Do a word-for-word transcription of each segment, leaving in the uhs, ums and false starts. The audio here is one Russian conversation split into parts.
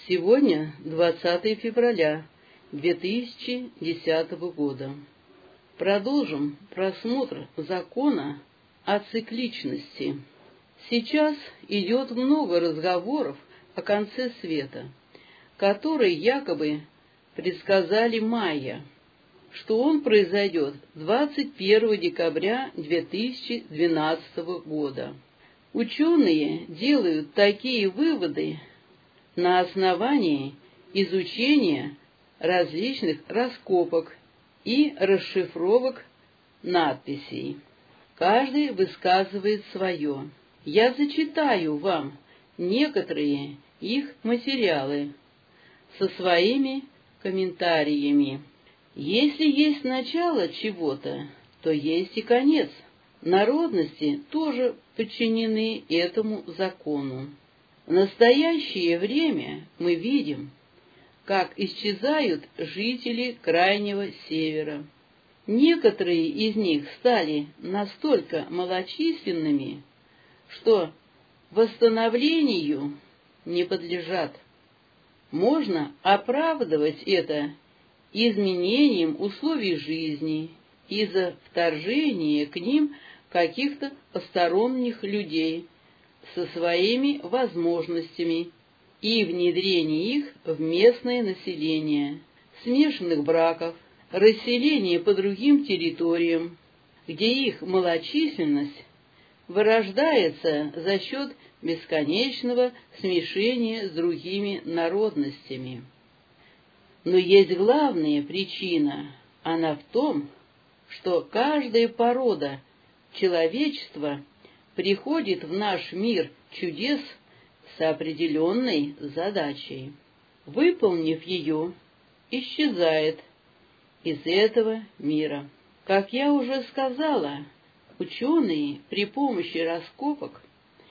Сегодня двадцатое февраля две тысячи десятого года. Продолжим просмотр закона о цикличности. Сейчас идет много разговоров о конце света, который якобы предсказали майя, что он произойдет двадцать первого декабря две тысячи двенадцатого года. Ученые делают такие выводы на основании изучения различных раскопок и расшифровок надписей. Каждый высказывает свое. Я зачитаю вам некоторые их материалы со своими комментариями. Если есть начало чего-то, то есть и конец. Народности тоже подчинены этому закону. В настоящее время мы видим, как исчезают жители Крайнего Севера. Некоторые из них стали настолько малочисленными, что восстановлению не подлежат. Можно оправдывать это изменением условий жизни из-за вторжения к ним каких-то посторонних людей со своими возможностями и внедрение их в местное население, смешанных браков, расселение по другим территориям, где их малочисленность вырождается за счет бесконечного смешения с другими народностями. Но есть главная причина, она в том, что каждая порода человечества приходит в наш мир чудес с определенной задачей. Выполнив ее, исчезает из этого мира. Как я уже сказала, ученые при помощи раскопок,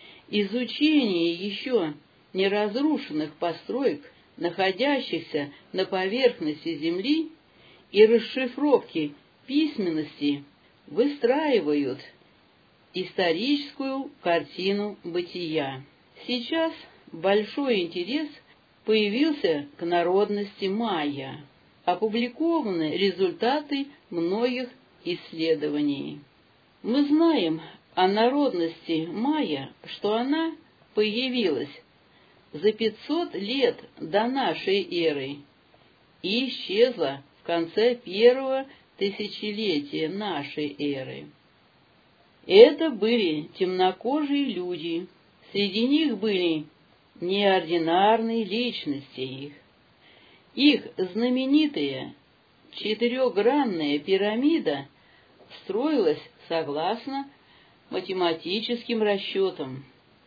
изучения еще не разрушенных построек, находящихся на поверхности Земли, и расшифровки письменности выстраивают историческую картину бытия. Сейчас большой интерес появился к народности майя. Опубликованы результаты многих исследований. Мы знаем о народности майя, что она появилась за пятьсот лет до нашей эры и исчезла в конце первого тысячелетия нашей эры. Это были темнокожие люди, среди них были неординарные личности их. Их знаменитая четырехгранная пирамида строилась согласно математическим расчетам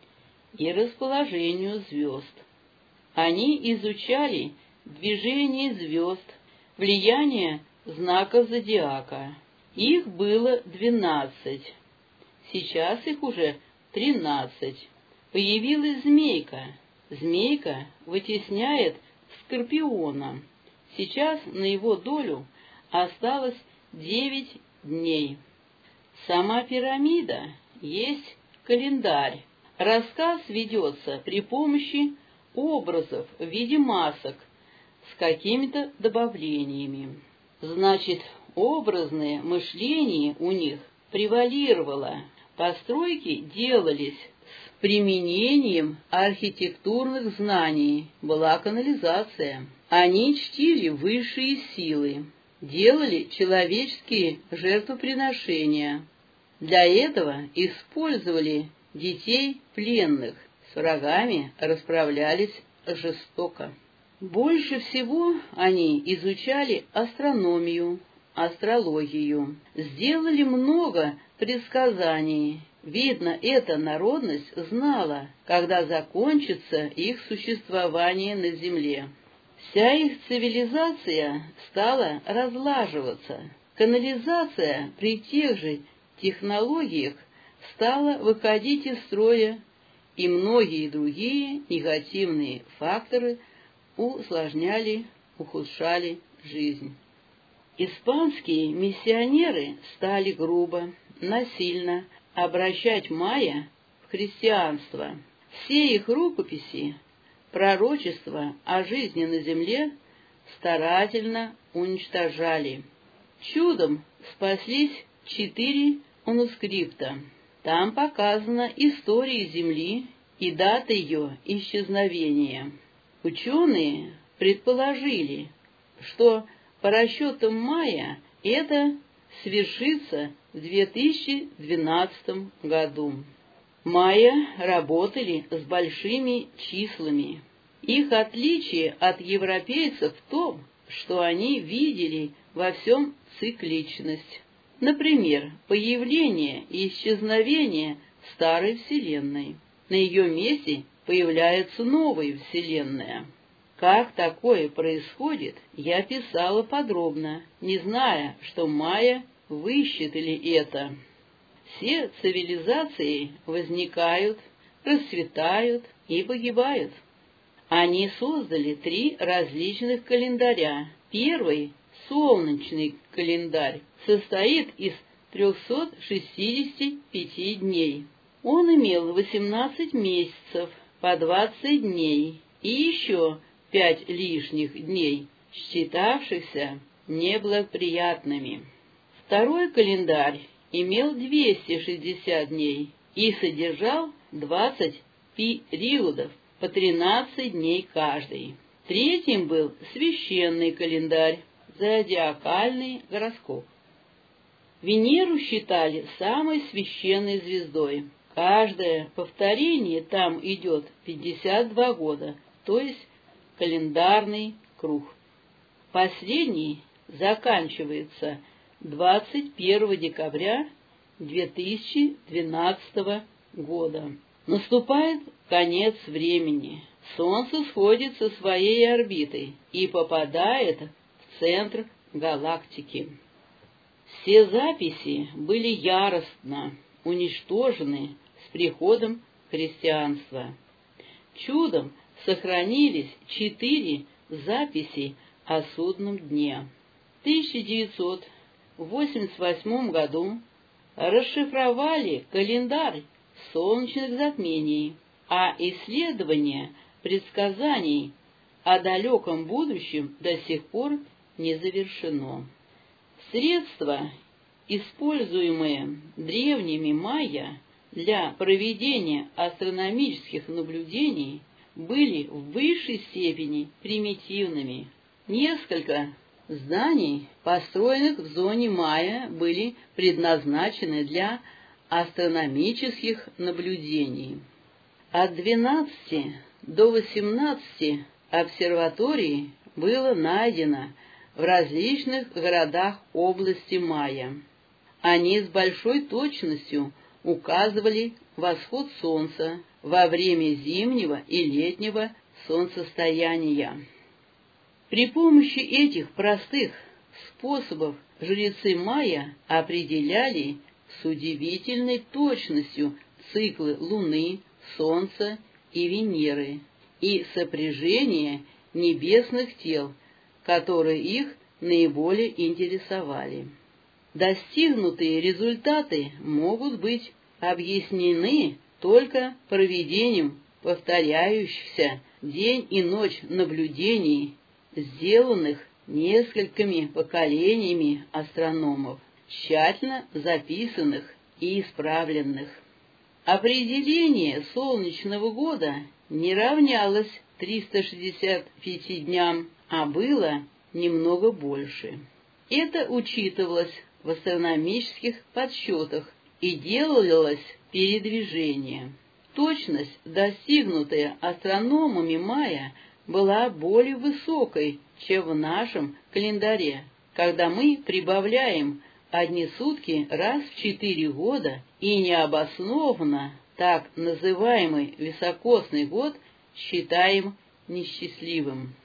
и расположению звезд. Они изучали движение звезд, влияние знаков зодиака. Их было двенадцать. Сейчас их уже тринадцать. Появилась змейка. Змейка вытесняет скорпиона. Сейчас на его долю осталось девять дней. Сама пирамида есть календарь. Рассказ ведется при помощи образов в виде масок с какими-то добавлениями. Значит, образное мышление у них превалировало. Постройки делались с применением архитектурных знаний, была канализация. Они чтили высшие силы, делали человеческие жертвоприношения. Для этого использовали детей пленных, с врагами расправлялись жестоко. Больше всего они изучали астрономию, астрологию, сделали много предсказаний. Видно, эта народность знала, когда закончится их существование на земле. Вся их цивилизация стала разлаживаться. Канализация при тех же технологиях стала выходить из строя, и многие другие негативные факторы усложняли, ухудшали жизнь. Испанские миссионеры стали грубо, насильно обращать майя в христианство. Все их рукописи пророчества о жизни на земле старательно уничтожали. Чудом спаслись четыре манускрипта. Там показана история Земли и дата ее исчезновения. Ученые предположили, что по расчетам Майя это свершится в две тысячи двенадцатом году. Майя работали с большими числами. Их отличие от европейцев в том, что они видели во всем цикличность. Например, появление и исчезновение старой Вселенной. На ее месте появляется новая Вселенная. Как такое происходит, я писала подробно, не зная, что майя высчитали это. Все цивилизации возникают, расцветают и погибают. Они создали три различных календаря. Первый, солнечный календарь, состоит из трёхсот шестидесяти пяти дней. Он имел восемнадцать месяцев по двадцать дней и еще пять лишних дней, считавшихся неблагоприятными. Второй календарь имел двести шестьдесят дней и содержал двадцать периодов по тринадцать дней каждый. Третьим был священный календарь, зодиакальный гороскоп. Венеру считали самой священной звездой. Каждое повторение там идет пятьдесят два года, то есть календарный круг. Последний заканчивается двадцать первого декабря две тысячи двенадцатого года. Наступает конец времени. Солнце сходит со своей орбитой и попадает в центр галактики. Все записи были яростно уничтожены с приходом христианства. Чудом сохранились четыре записи о судном дне. В тысяча девятьсот восемьдесят восьмом году расшифровали календарь солнечных затмений, а исследование предсказаний о далеком будущем до сих пор не завершено. Средства, используемые древними майя для проведения астрономических наблюдений, были в высшей степени примитивными. Несколько зданий, построенных в зоне майя, были предназначены для астрономических наблюдений. От двенадцати до восемнадцати обсерваторий было найдено в различных городах области майя. Они с большой точностью указывали восход солнца во время зимнего и летнего солнцестояния. При помощи этих простых способов жрецы майя определяли с удивительной точностью циклы Луны, Солнца и Венеры и сопряжение небесных тел, которые их наиболее интересовали. Достигнутые результаты могут быть объяснены только проведением повторяющихся день и ночь наблюдений, сделанных несколькими поколениями астрономов, тщательно записанных и исправленных. Определение солнечного года не равнялось триста шестьдесят пяти дням, а было немного больше. Это учитывалось в астрономических подсчетах и делалось передвижение. Точность, достигнутая астрономами майя, была более высокой, чем в нашем календаре, когда мы прибавляем одни сутки раз в четыре года и необоснованно так называемый високосный год считаем несчастливым.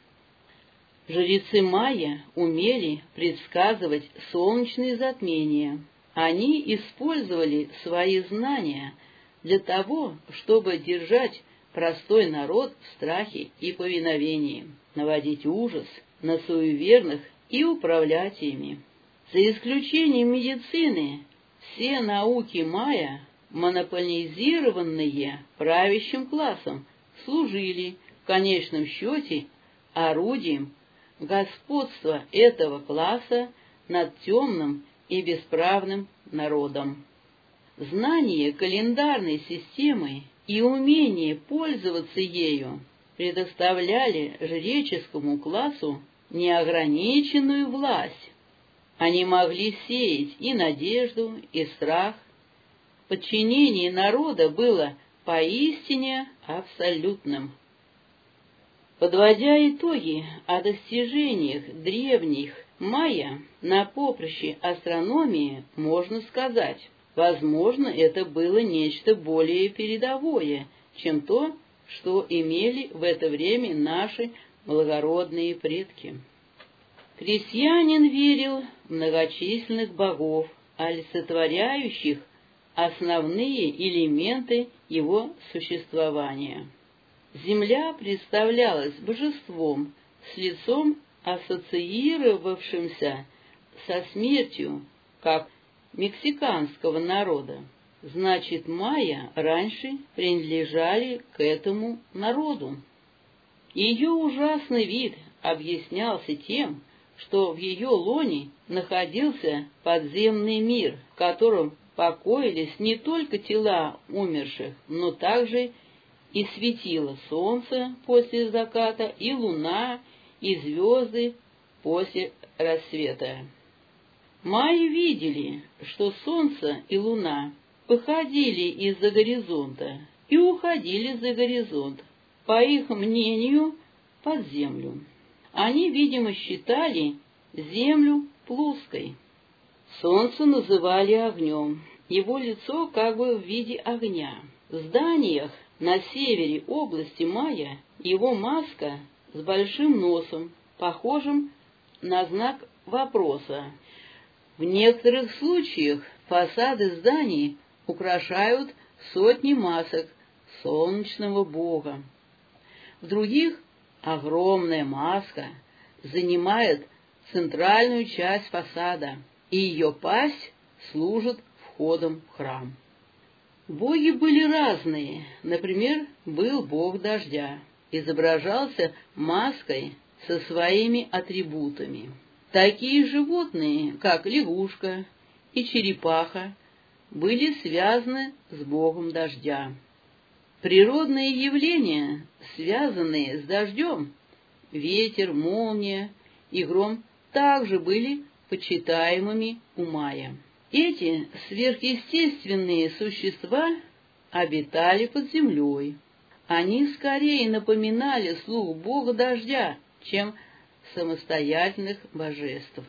Жрецы майя умели предсказывать солнечные затмения. Они использовали свои знания для того, чтобы держать простой народ в страхе и повиновении, наводить ужас на суеверных и управлять ими. За исключением медицины, все науки майя, монополизированные правящим классом, служили конечном счете орудием господства этого класса над темным и бесправным народом. Знание календарной системы и умение пользоваться ею предоставляли жреческому классу неограниченную власть. Они могли сеять и надежду, и страх. Подчинение народа было поистине абсолютным. Подводя итоги о достижениях древних майя на поприще астрономии, можно сказать, возможно, это было нечто более передовое, чем то, что имели в это время наши благородные предки. Крестьянин верил в многочисленных богов, олицетворяющих основные элементы его существования. Земля представлялась божеством с лицом, ассоциировавшимся со смертью, как мексиканского народа. Значит, майя раньше принадлежали к этому народу. Ее ужасный вид объяснялся тем, что в ее лоне находился подземный мир, в котором покоились не только тела умерших, но также и светило солнце после заката, и луна, и звезды после рассвета. Майи видели, что солнце и луна выходили из-за горизонта и уходили за горизонт, по их мнению, под землю. Они, видимо, считали землю плоской. Солнце называли огнем, его лицо как бы в виде огня. В зданиях на севере области майя его маска с большим носом, похожим на знак вопроса. В некоторых случаях фасады зданий украшают сотни масок солнечного бога. В других огромная маска занимает центральную часть фасада, и ее пасть служит входом в храм. Боги были разные. Например, был бог дождя, изображался маской со своими атрибутами. Такие животные, как лягушка и черепаха, были связаны с богом дождя. Природные явления, связанные с дождем, ветер, молния и гром, также были почитаемыми у майя. Эти сверхъестественные существа обитали под землей. Они скорее напоминали слуг бога дождя, чем самостоятельных божеств.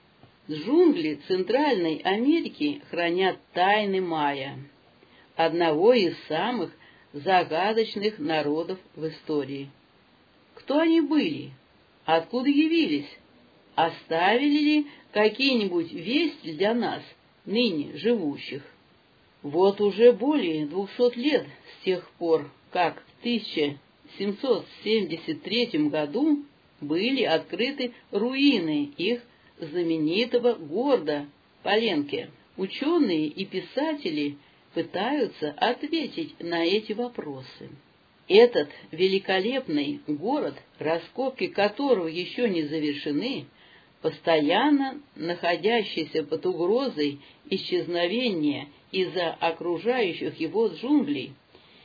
Джунгли Центральной Америки хранят тайны майя, одного из самых загадочных народов в истории. Кто они были? Откуда явились? Оставили ли какие-нибудь вести для нас, ныне живущих? Вот уже более двухсот лет с тех пор, как в тысяча семьсот семьдесят третьем году были открыты руины их знаменитого города Паленке. Ученые и писатели пытаются ответить на эти вопросы. Этот великолепный город, раскопки которого еще не завершены, постоянно находящийся под угрозой исчезновения из-за окружающих его джунглей,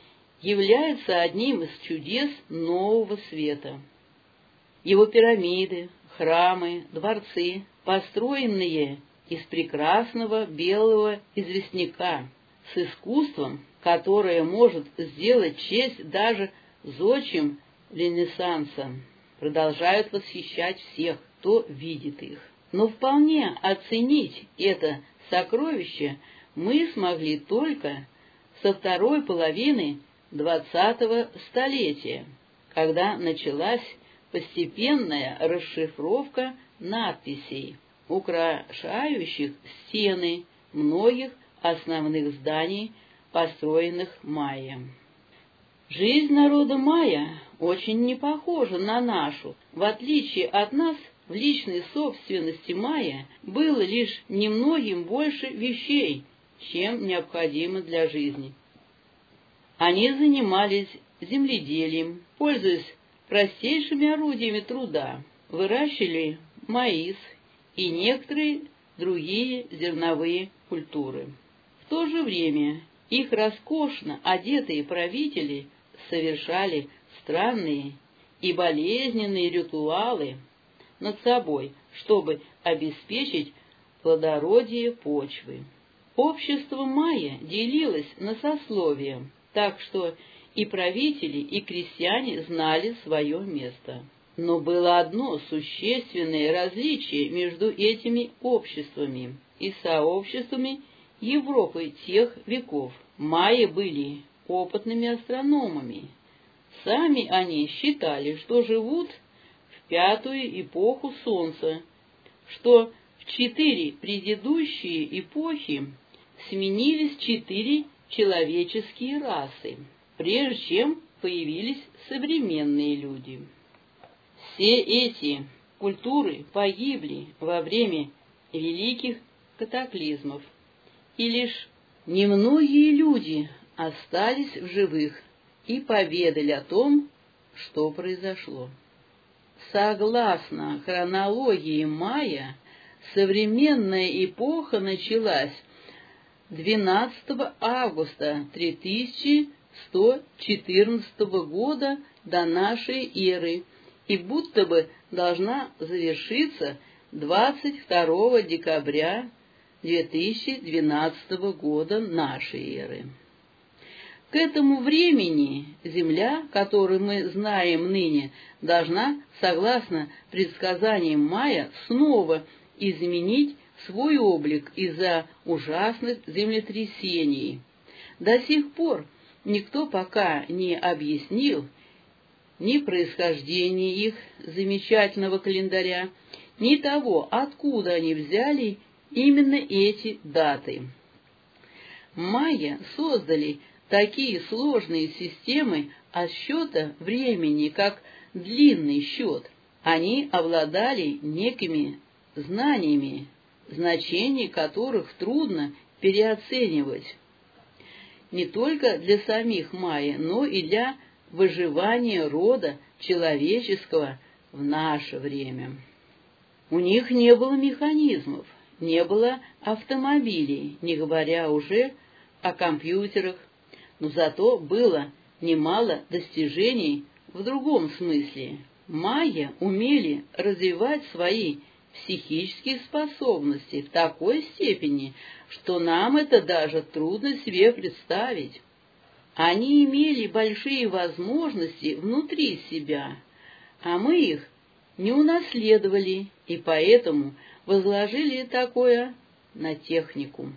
является одним из чудес нового света. Его пирамиды, храмы, дворцы, построенные из прекрасного белого известняка, с искусством, которое может сделать честь даже зодчим Ренессанса, продолжают восхищать всех, кто видит их. Но вполне оценить это сокровище мы смогли только со второй половины двадцатого столетия, когда началась постепенная расшифровка надписей, украшающих стены многих основных зданий, построенных майя. Жизнь народа майя очень не похожа на нашу. В отличие от нас, в личной собственности майя было лишь немногим больше вещей, чем необходимо для жизни. Они занимались земледелием, пользуясь простейшими орудиями труда выращивали маис и некоторые другие зерновые культуры. В то же время их роскошно одетые правители совершали странные и болезненные ритуалы над собой, чтобы обеспечить плодородие почвы. Общество майя делилось на сословия, так что и правители, и крестьяне знали свое место. Но было одно существенное различие между этими обществами и сообществами Европы тех веков. Майя были опытными астрономами. Сами они считали, что живут в пятую эпоху Солнца, что в четыре предыдущие эпохи сменились четыре человеческие расы, прежде чем появились современные люди. Все эти культуры погибли во время великих катаклизмов, и лишь немногие люди остались в живых и поведали о том, что произошло. Согласно хронологии майя, современная эпоха началась двенадцатого августа три тысячи сто четырнадцатого года до нашей эры и будто бы должна завершиться двадцать второго декабря две тысячи двенадцатого года нашей эры. К этому времени Земля, которую мы знаем ныне, должна, согласно предсказаниям майя, снова изменить свой облик из-за ужасных землетрясений. До сих пор никто пока не объяснил ни происхождения их замечательного календаря, ни того, откуда они взяли именно эти даты. Майя создали такие сложные системы отсчета времени, как длинный счет. Они обладали некими знаниями, значение которых трудно переоценивать не только для самих майя, но и для выживания рода человеческого в наше время. У них не было механизмов, не было автомобилей, не говоря уже о компьютерах, но зато было немало достижений в другом смысле. Майя умели развивать свои психические способности в такой степени, что нам это даже трудно себе представить. Они имели большие возможности внутри себя, а мы их не унаследовали, и поэтому возложили такое на технику.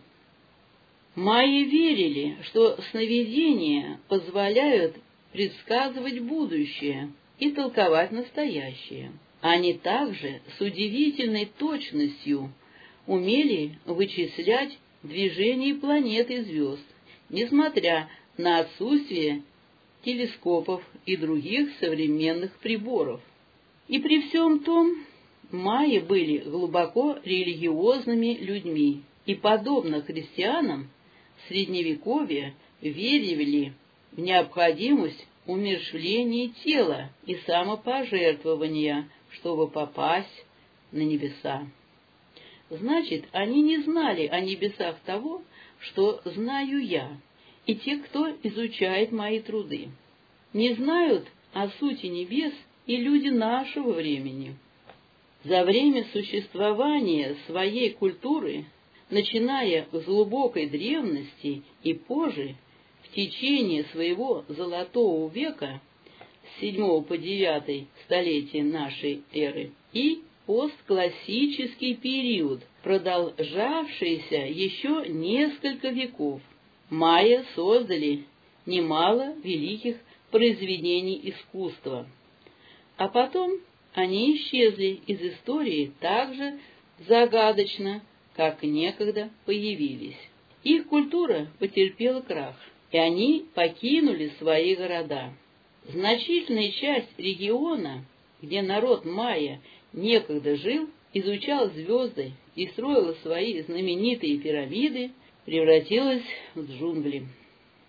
Майя верили, что сновидения позволяют предсказывать будущее и толковать настоящее. Они также с удивительной точностью умели вычислять движение планет и звезд, несмотря на отсутствие телескопов и других современных приборов. И при всем том, майя были глубоко религиозными людьми, и, подобно христианам, в Средневековье верили в необходимость умерщвления тела и самопожертвования, чтобы попасть на небеса. Значит, они не знали о небесах того, что знаю я, и те, кто изучает мои труды. Не знают о сути небес и люди нашего времени. За время существования своей культуры, начиная с глубокой древности и позже, в течение своего золотого века, с седьмого по девятое столетие нашей эры, и постклассический период, продолжавшийся еще несколько веков, майя создали немало великих произведений искусства. А потом они исчезли из истории так же загадочно, как некогда появились. Их культура потерпела крах, и они покинули свои города. Значительная часть региона, где народ майя некогда жил, изучал звезды и строил свои знаменитые пирамиды, превратилась в джунгли.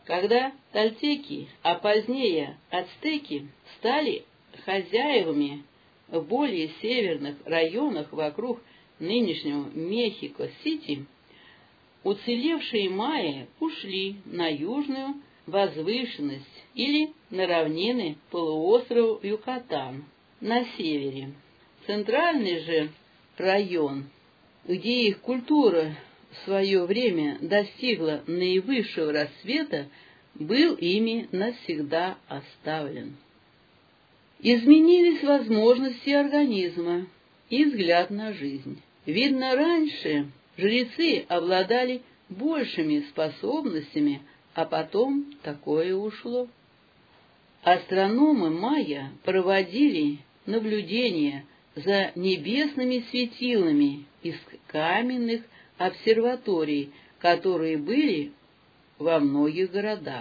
Когда тольтеки, а позднее ацтеки, стали хозяевами в более северных районах вокруг нынешнего Мехико-Сити, уцелевшие майя ушли на южную возвышенность или на равнины полуострова Юкатан на севере. Центральный же район, где их культура в свое время достигла наивысшего расцвета, был ими навсегда оставлен. Изменились возможности организма и взгляд на жизнь. Видно, раньше жрецы обладали большими способностями, а потом такое ушло. Астрономы майя проводили наблюдения за небесными светилами из каменных обсерваторий, которые были во многих городах.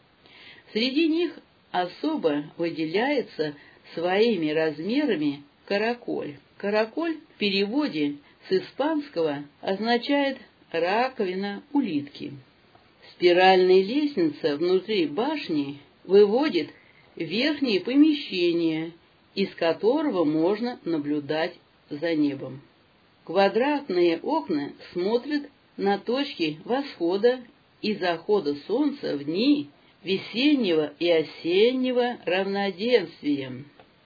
Среди них особо выделяется своими размерами караколь. Караколь в переводе с испанского означает «раковина улитки». Спиральная лестница внутри башни выводит в верхнее помещение, из которого можно наблюдать за небом. Квадратные окна смотрят на точки восхода и захода солнца в дни весеннего и осеннего равноденствия,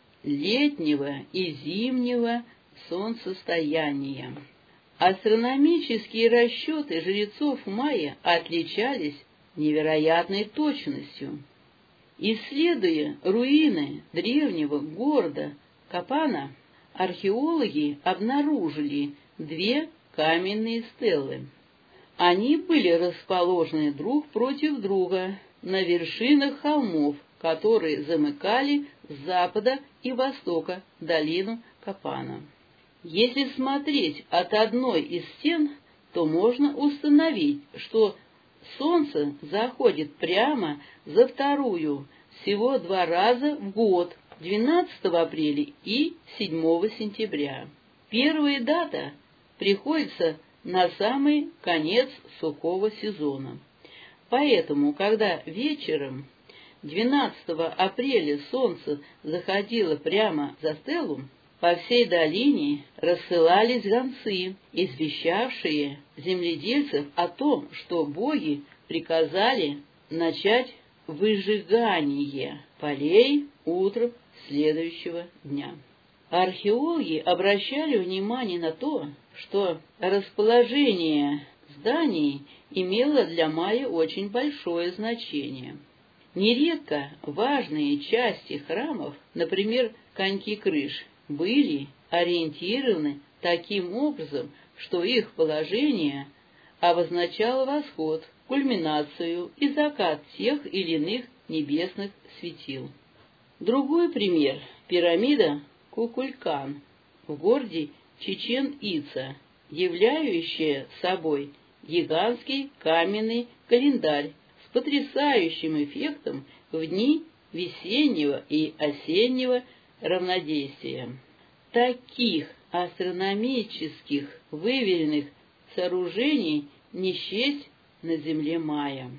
летнего и зимнего солнцестояния. Астрономические расчеты жрецов майя отличались невероятной точностью. Исследуя руины древнего города Капана, археологи обнаружили две каменные стелы. Они были расположены друг против друга на вершинах холмов, которые замыкали с запада и востока долину Капана. Если смотреть от одной из стен, то можно установить, что солнце заходит прямо за вторую всего два раза в год, двенадцатого апреля и седьмого сентября. Первая дата приходится на самый конец сухого сезона. Поэтому, когда вечером двенадцатого апреля солнце заходило прямо за стелу, по всей долине рассылались гонцы, извещавшие земледельцев о том, что боги приказали начать выжигание полей утром следующего дня. Археологи обращали внимание на то, что расположение зданий имело для майя очень большое значение. Нередко важные части храмов, например, коньки крыш, были ориентированы таким образом, что их положение обозначало восход, кульминацию и закат тех или иных небесных светил. Другой пример – пирамида Кукулькан в городе Чичен-Ица, являющая собой гигантский каменный календарь с потрясающим эффектом в дни весеннего и осеннего равнодействия. Таких астрономических выверенных сооружений не счесть на земле майя.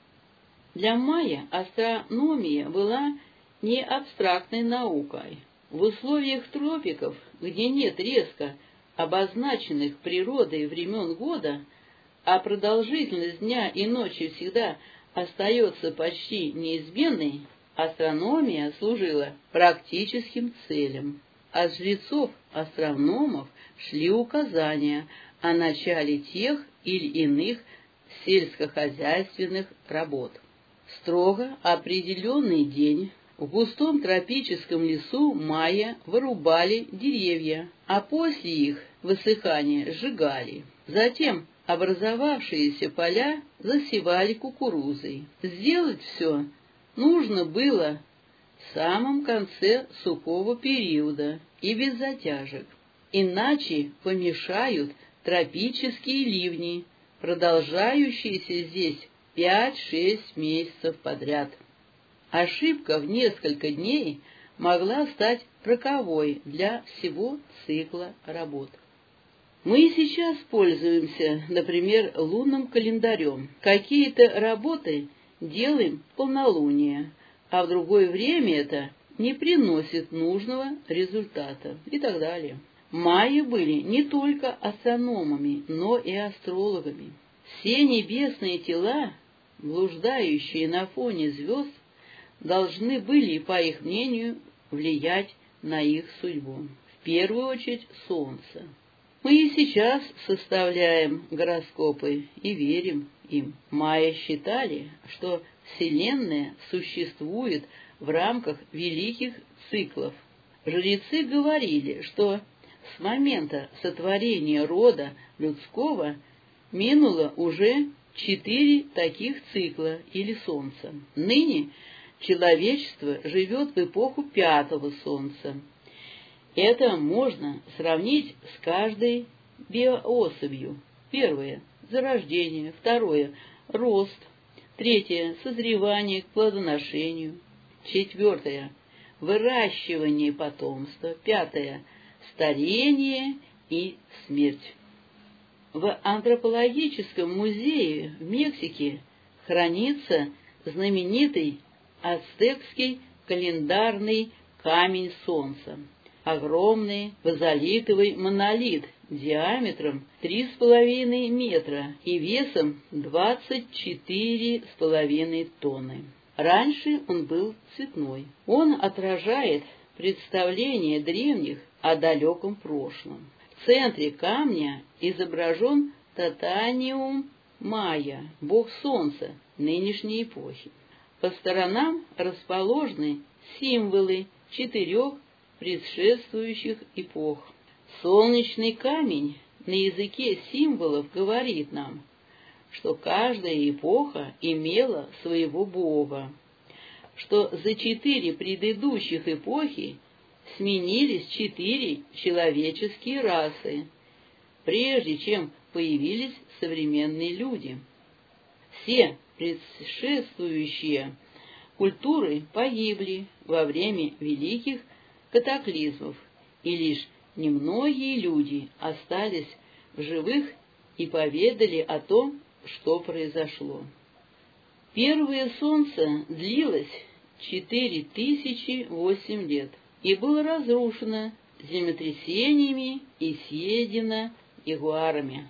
Для майя астрономия была не абстрактной наукой. В условиях тропиков, где нет резко обозначенных природой времен года, а продолжительность дня и ночи всегда остается почти неизменной, астрономия служила практическим целям. От жрецов-астрономов шли указания о начале тех или иных сельскохозяйственных работ. Строго определенный день в густом тропическом лесу майя вырубали деревья, а после их высыхания сжигали. Затем образовавшиеся поля засевали кукурузой. Сделать все нужно было в самом конце сухого периода и без затяжек, иначе помешают тропические ливни, продолжающиеся здесь пять-шесть месяцев подряд. Ошибка в несколько дней могла стать роковой для всего цикла работ. Мы сейчас пользуемся, например, лунным календарем. Какие-то работы делаем полнолуние, а в другое время это не приносит нужного результата и так далее. Майя были не только астрономами, но и астрологами. Все небесные тела, блуждающие на фоне звезд, должны были, по их мнению, влиять на их судьбу. В первую очередь Солнце. Мы и сейчас составляем гороскопы и верим им. Майя считали, что Вселенная существует в рамках великих циклов. Жрецы говорили, что с момента сотворения рода людского минуло уже четыре таких цикла или солнца. Ныне человечество живет в эпоху пятого солнца. Это можно сравнить с каждой биоособью. Первое – зарождение. Второе – рост. Третье – созревание к плодоношению. Четвертое – выращивание потомства. Пятое – старение и смерть. В антропологическом музее в Мексике хранится знаменитый ацтекский календарный камень солнца. Огромный базальтовый монолит диаметром три с половиной метра и весом двадцать четыре с половиной тонны. Раньше он был цветной. Он отражает представление древних о далеком прошлом. В центре камня изображен Татаниум Майя, бог солнца нынешней эпохи. По сторонам расположены символы четырех предшествующих эпох. Солнечный камень на языке символов говорит нам, что каждая эпоха имела своего бога, что за четыре предыдущих эпохи сменились четыре человеческие расы, прежде чем появились современные люди. Все предшествующие культуры погибли во время великих катаклизмов, и лишь немногие люди остались в живых и поведали о том, что произошло. Первое солнце длилось четыре тысячи восемь лет и было разрушено землетрясениями и съедено ягуарами.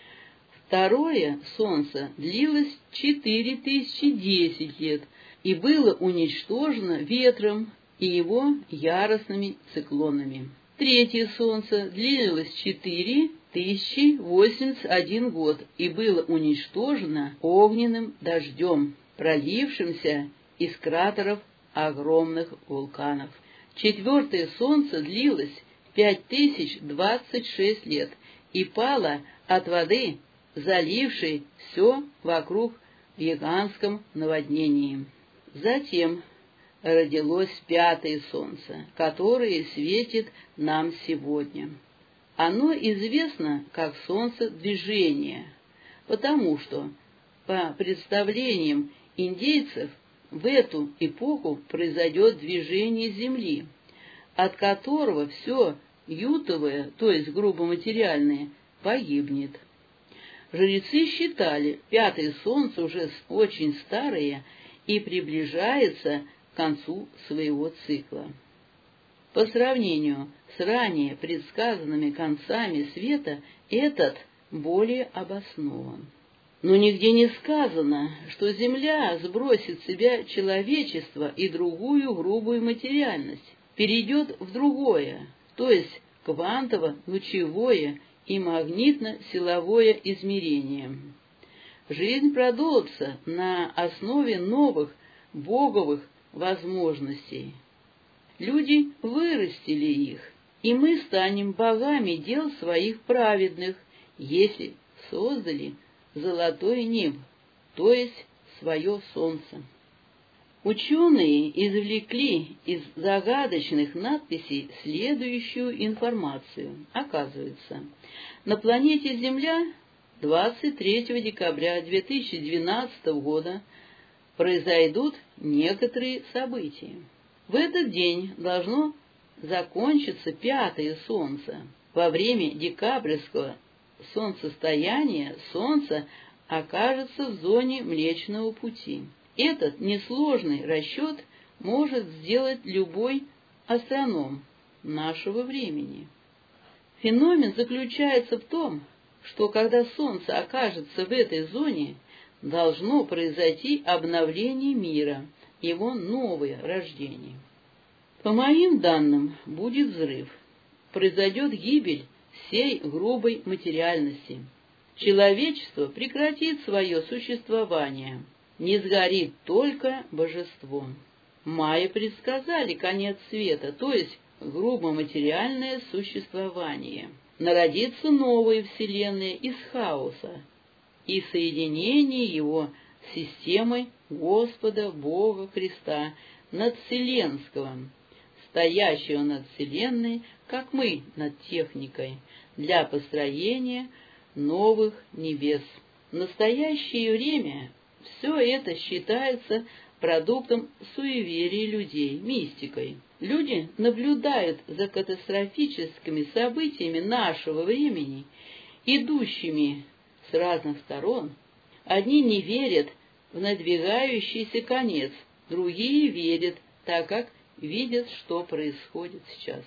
Второе солнце длилось четыре тысячи десять лет и было уничтожено ветром и его яростными циклонами. Третье солнце длилось четыре тысячи восемьдесят один год и было уничтожено огненным дождем, пролившимся из кратеров огромных вулканов. Четвертое солнце длилось пять тысяч двадцать шесть лет и пало от воды, залившей все вокруг в гигантском наводнении. Затем родилось пятое солнце, которое светит нам сегодня. Оно известно как солнце движения, потому что, по представлениям индейцев, в эту эпоху произойдет движение Земли, от которого все ютовое, то есть грубоматериальное, погибнет. Жрецы считали, пятое солнце уже очень старое и приближается к концу своего цикла. По сравнению с ранее предсказанными концами света, этот более обоснован. Но нигде не сказано, что Земля сбросит с себя человечество и другую грубую материальность, перейдет в другое, то есть квантово-лучевое и магнитно-силовое измерение. Жизнь продолжится на основе новых боговых возможностей. Люди вырастили их, и мы станем богами дел своих праведных, если создали золотое небо, то есть свое солнце. Ученые извлекли из загадочных надписей следующую информацию. Оказывается, на планете Земля двадцать третьего декабря две тысячи двенадцатого года произойдут некоторые события. В этот день должно закончиться пятое солнце. Во время декабрьского солнцестояния солнце окажется в зоне Млечного Пути. Этот несложный расчет может сделать любой астроном нашего времени. Феномен заключается в том, что когда Солнце окажется в этой зоне, должно произойти обновление мира, его новое рождение. По моим данным, будет взрыв. Произойдет гибель всей грубой материальности. Человечество прекратит свое существование. Не сгорит только божество. Майя предсказали конец света, то есть грубо-материальное существование. Народится новая вселенная из хаоса и соединение его с системой Господа Бога Христа надвселенского, стоящего над вселенной, как мы над техникой, для построения новых небес. В настоящее время все это считается продуктом суеверий людей, мистикой. Люди наблюдают за катастрофическими событиями нашего времени, идущими с разных сторон. Одни не верят в надвигающийся конец, другие верят, так как видят, что происходит сейчас.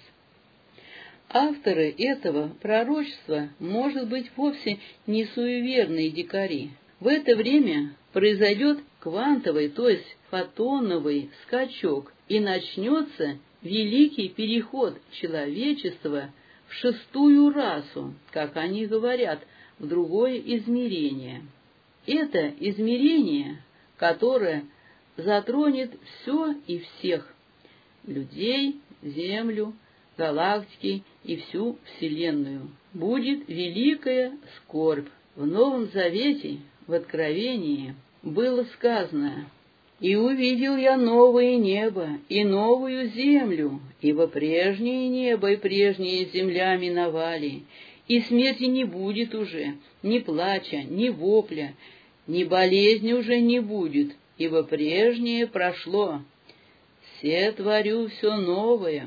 Авторы этого пророчества, может быть, вовсе не суеверные дикари. В это время произойдет квантовый, то есть фотоновый скачок, и начнется великий переход человечества в шестую расу, как они говорят, в другое измерение. Это измерение, которое затронет все и всех – людей, Землю, галактики и всю Вселенную. Будет великая скорбь. В Новом Завете, в Откровении, было сказано: «И увидел я новое небо и новую землю, ибо прежнее небо и прежняя земля миновали, и смерти не будет уже, ни плача, ни вопля, ни болезни уже не будет, ибо прежнее прошло. Се творю все новое».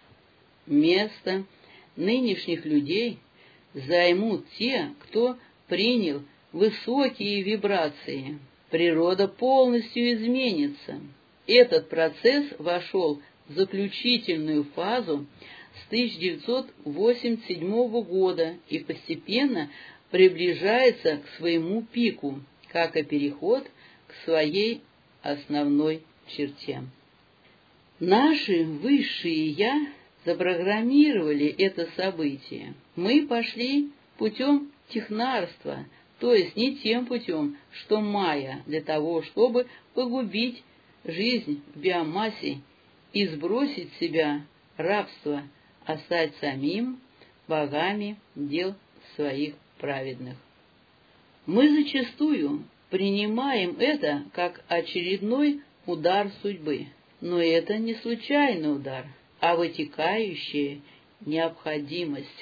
Место нынешних людей займут те, кто принял высокие вибрации. Природа полностью изменится. Этот процесс вошел в заключительную фазу с тысяча девятьсот восемьдесят седьмого года и постепенно приближается к своему пику, как и переход к своей основной черте. Наши высшие «я» запрограммировали это событие. Мы пошли путем технарства, то есть не тем путем, что Майя, для того, чтобы погубить жизнь в биомассе и сбросить с себя рабство, а стать самим богами дел своих праведных. Мы зачастую принимаем это как очередной удар судьбы, но это не случайный удар, а вытекающая необходимость.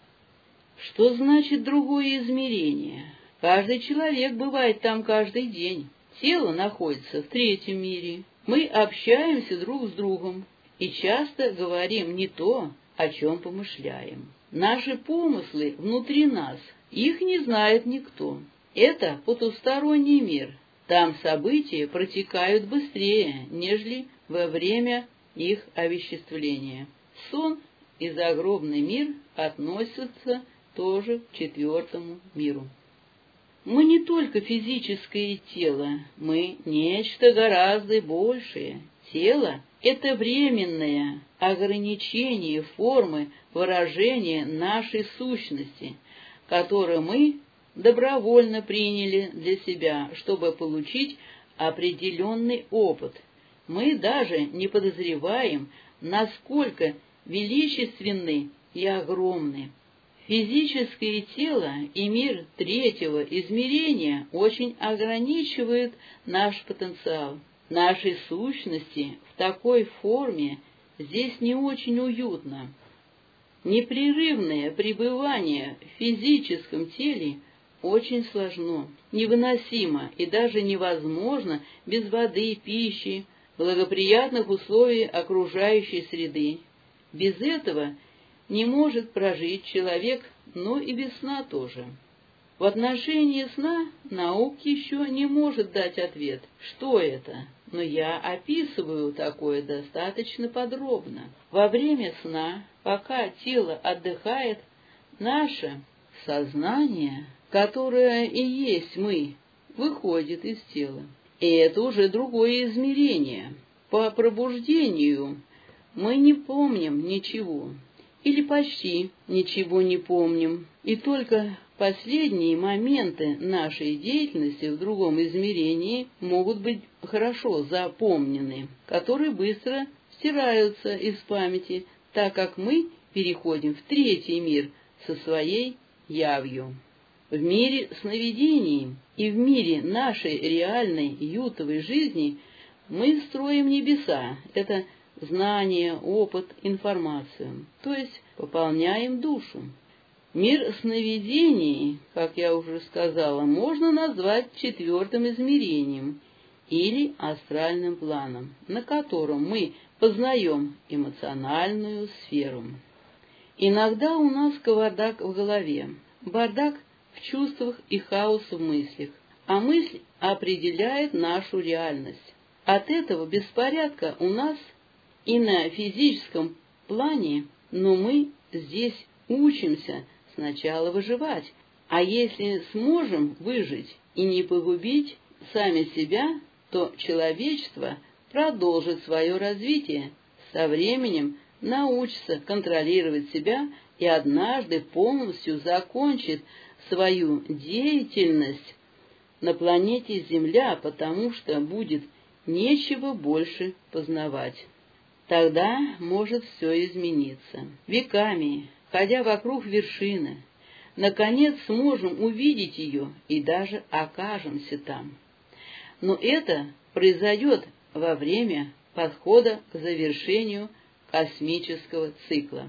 Что значит другое измерение? Каждый человек бывает там каждый день. Тело находится в третьем мире. Мы общаемся друг с другом и часто говорим не то, о чем помышляем. Наши помыслы внутри нас, их не знает никто. Это потусторонний мир. Там события протекают быстрее, нежели во время их овеществления. Сон и загробный мир относятся тоже к четвертому миру. Мы не только физическое тело, мы нечто гораздо большее. Тело — это временное ограничение формы выражения нашей сущности, которое мы добровольно приняли для себя, чтобы получить определенный опыт. Мы даже не подозреваем, насколько величественны и огромны. Физическое тело и мир третьего измерения очень ограничивают наш потенциал. Нашей сущности в такой форме здесь не очень уютно. Непрерывное пребывание в физическом теле очень сложно, невыносимо и даже невозможно без воды, пищи, благоприятных условий окружающей среды. Без этого не может прожить человек, но и без сна тоже. В отношении сна наука еще не может дать ответ, что это, но я описываю такое достаточно подробно. Во время сна, пока тело отдыхает, наше сознание, которое и есть мы, выходит из тела. И это уже другое измерение. По пробуждению мы не помним ничего, или почти ничего не помним, и только последние моменты нашей деятельности в другом измерении могут быть хорошо запомнены, которые быстро стираются из памяти, так как мы переходим в третий мир со своей явью. В мире сновидений и в мире нашей реальной ютовой жизни мы строим небеса, это знание, опыт, информацию, то есть пополняем душу. Мир сновидений, как я уже сказала, можно назвать четвертым измерением или астральным планом, на котором мы познаем эмоциональную сферу. Иногда у нас кавардак в голове, бардак в чувствах и хаос в мыслях, а мысль определяет нашу реальность. От этого беспорядка у нас и на физическом плане, но мы здесь учимся сначала выживать, а если сможем выжить и не погубить сами себя, то человечество продолжит свое развитие, со временем научится контролировать себя и однажды полностью закончит свою деятельность на планете Земля, потому что будет нечего больше познавать. Тогда может все измениться. Веками, ходя вокруг вершины, наконец сможем увидеть ее и даже окажемся там. Но это произойдет во время подхода к завершению космического цикла.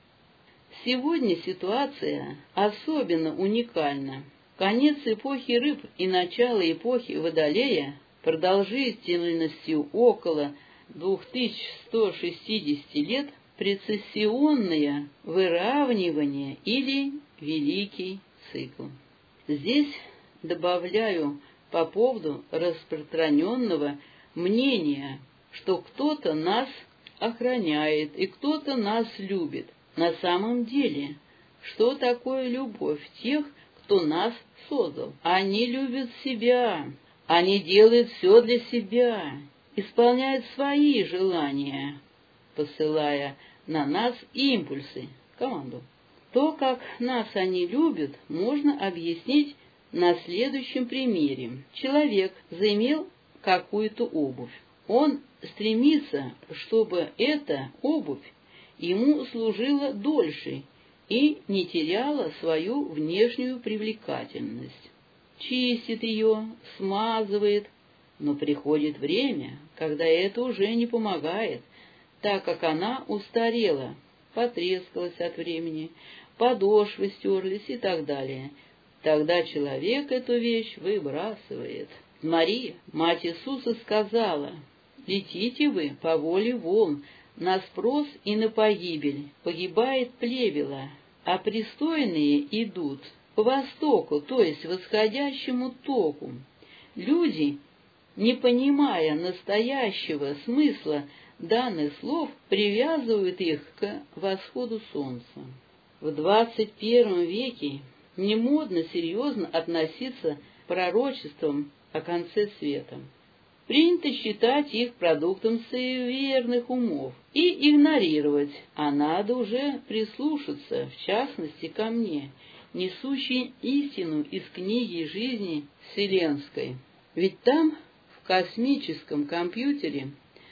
Сегодня ситуация особенно уникальна. Конец эпохи рыб и начало эпохи Водолея продолжительностью около две тысячи сто шестьдесят лет прецессионное выравнивание или великий цикл. Здесь добавляю по поводу распространенного мнения, что кто-то нас охраняет и кто-то нас любит. На самом деле, что такое любовь тех, кто нас создал? Они любят себя, они делают все для себя, исполняют свои желания, посылая на нас импульсы, команду. То, как нас они любят, можно объяснить на следующем примере. Человек заимел какую-то обувь. Он стремится, чтобы эта обувь ему служила дольше и не теряла свою внешнюю привлекательность. Чистит ее, смазывает, но приходит время, когда это уже не помогает, так как она устарела, потрескалась от времени, подошвы стерлись и так далее. Тогда человек эту вещь выбрасывает. Мария, мать Иисуса, сказала: «Летите вы по воле волн, на спрос и на погибель, погибает плевела, а пристойные идут по востоку, то есть восходящему току». Люди, не понимая настоящего смысла данных слов, привязывают их к восходу солнца. В двадцать первом веке не модно серьезно относиться к пророчествам о конце света. Принято считать их продуктом суеверных умов и игнорировать, а надо уже прислушаться, в частности, ко мне, несущей истину из книги жизни вселенской. Ведь там, в космическом компьютере,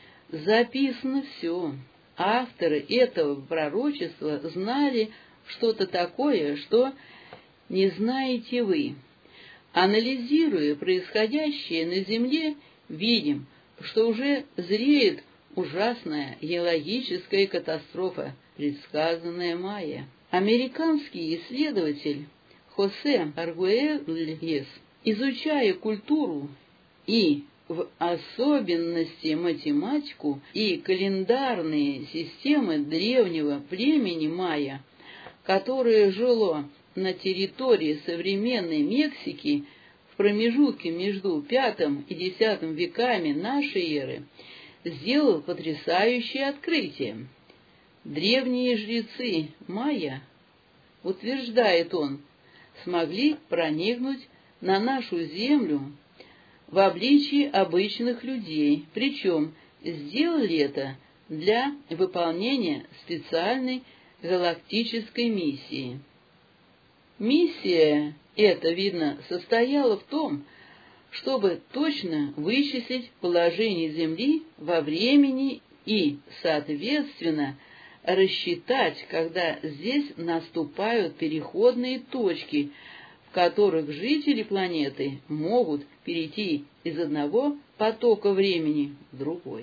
записано все. Авторы этого пророчества знали что-то такое, что не знаете вы. Анализируя происходящее на Земле, видим, что уже зреет ужасная геологическая катастрофа, предсказанная Майя. Американский исследователь Хосе Аргуэльес, изучая культуру и в особенности математику и календарные системы древнего племени майя, которое жило на территории современной Мексики в промежутке между пятым и десятым веками нашей эры сделал потрясающее открытие. Древние жрецы майя, утверждает он, смогли проникнуть на нашу землю в обличии обычных людей, причем сделали это для выполнения специальной галактической миссии. Миссия эта, видно, состояла в том, чтобы точно вычислить положение Земли во времени и, соответственно, рассчитать, когда здесь наступают переходные точки, в которых жители планеты могут перейти из одного потока времени в другой.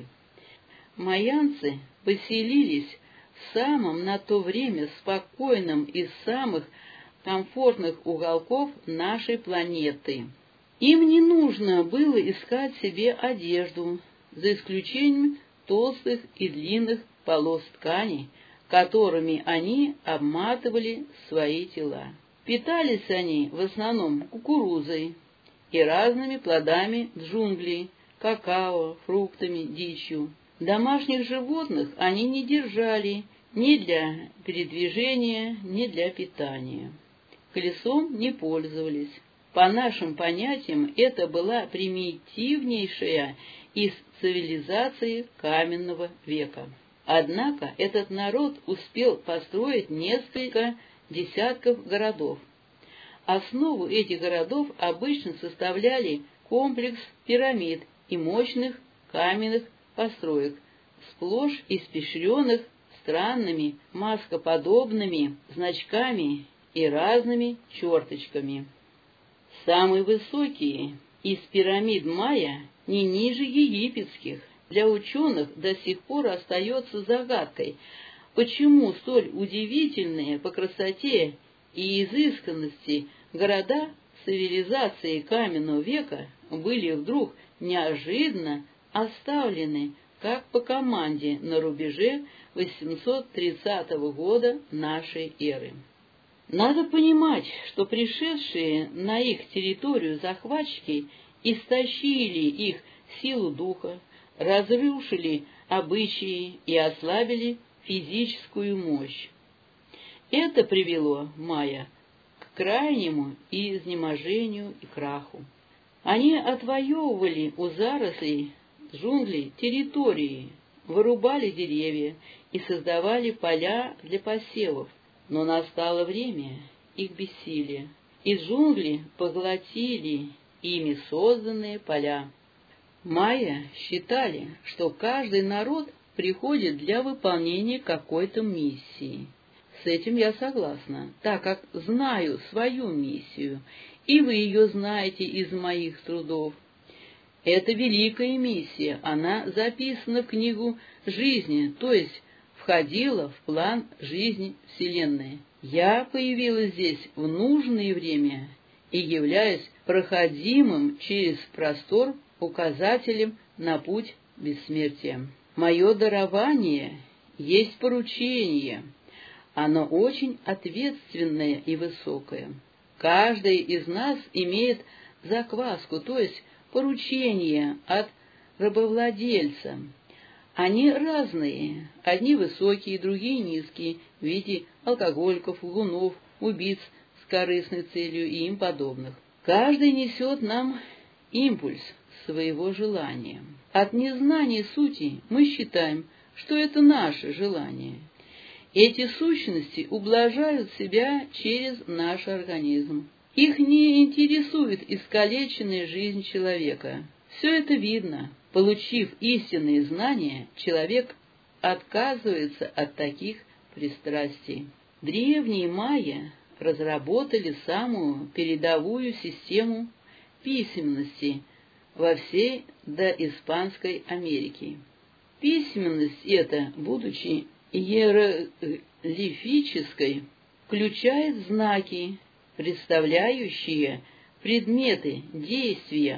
Майянцы поселились в самом на то время спокойном из самых комфортных уголков нашей планеты. Им не нужно было искать себе одежду, за исключением толстых и длинных полос ткани, которыми они обматывали свои тела. Питались они в основном кукурузой и разными плодами джунглей, какао, фруктами, дичью. Домашних животных они не держали ни для передвижения, ни для питания. Колесом не пользовались. По нашим понятиям, это была примитивнейшая из цивилизаций каменного века. Однако этот народ успел построить несколько десятков городов. Основу этих городов обычно составляли комплекс пирамид и мощных каменных построек, сплошь испещренных странными маскоподобными значками и разными черточками. Самые высокие из пирамид майя не ниже египетских. Для ученых до сих пор остается загадкой, почему столь удивительные по красоте и изысканности города цивилизации каменного века были вдруг неожиданно оставлены как по команде на рубеже восемьсот тридцатого года нашей эры. Надо понимать, что пришедшие на их территорию захватчики истощили их силу духа, разрушили обычаи и ослабили физическую мощь. Это привело майя к крайнему изнеможению и краху. Они отвоевывали у зарослей джунглей территории, вырубали деревья и создавали поля для посевов. Но настало время их бессилия, и джунгли поглотили ими созданные поля. Майя считали, что каждый народ приходит для выполнения какой-то миссии. С этим я согласна, так как знаю свою миссию, и вы ее знаете из моих трудов. Это великая миссия, она записана в книгу жизни, то есть входила в план жизни Вселенной. Я появилась здесь в нужное время и являюсь проходимым через простор указателем на путь бессмертия. Мое дарование есть поручение. Оно очень ответственное и высокое. Каждый из нас имеет закваску, то есть поручение от рабовладельца. Они разные, одни высокие, другие низкие, в виде алкоголиков, лгунов, убийц с корыстной целью и им подобных. Каждый несет нам импульс своего желания. От незнания сути мы считаем, что это наше желание. Эти сущности ублажают себя через наш организм. Их не интересует искалеченная жизнь человека. Все это видно. Получив истинные знания, человек отказывается от таких пристрастий. Древние майя разработали самую передовую систему письменности во всей доиспанской Америке. Письменность эта, будучи иероглифической, включает знаки, представляющие предметы действия,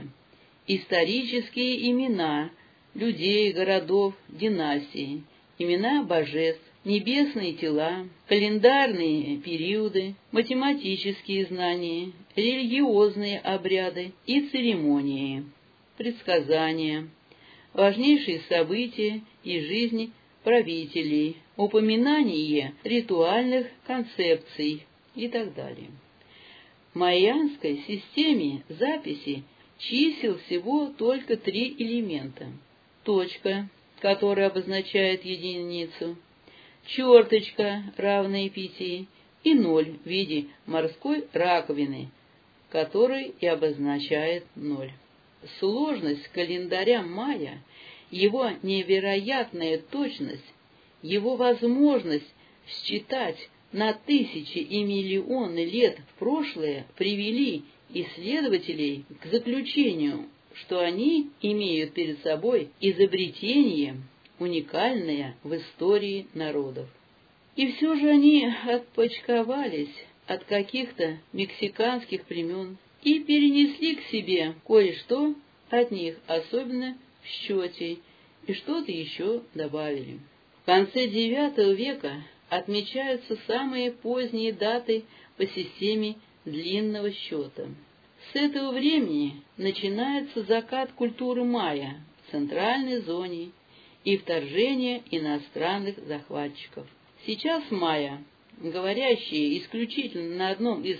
исторические имена людей, городов, династий, имена божеств, небесные тела, календарные периоды, математические знания, религиозные обряды и церемонии, предсказания, важнейшие события из жизни правителей, упоминание ритуальных концепций и так далее. В майянской системе записи чисел всего только три элемента. Точка, которая обозначает единицу, черточка, равная пяти, и ноль в виде морской раковины, который и обозначает ноль. Сложность календаря майя, его невероятная точность, его возможность считать на тысячи и миллионы лет в прошлое привели исследователей к заключению, что они имеют перед собой изобретение, уникальное в истории народов. И все же они отпочковались от каких-то мексиканских племен и перенесли к себе кое-что от них, особенно в счете, и что-то еще добавили. В конце девятого века отмечаются самые поздние даты по системе длинного счета. С этого времени начинается закат культуры майя в центральной зоне и вторжение иностранных захватчиков. Сейчас майя, говорящие исключительно на одном из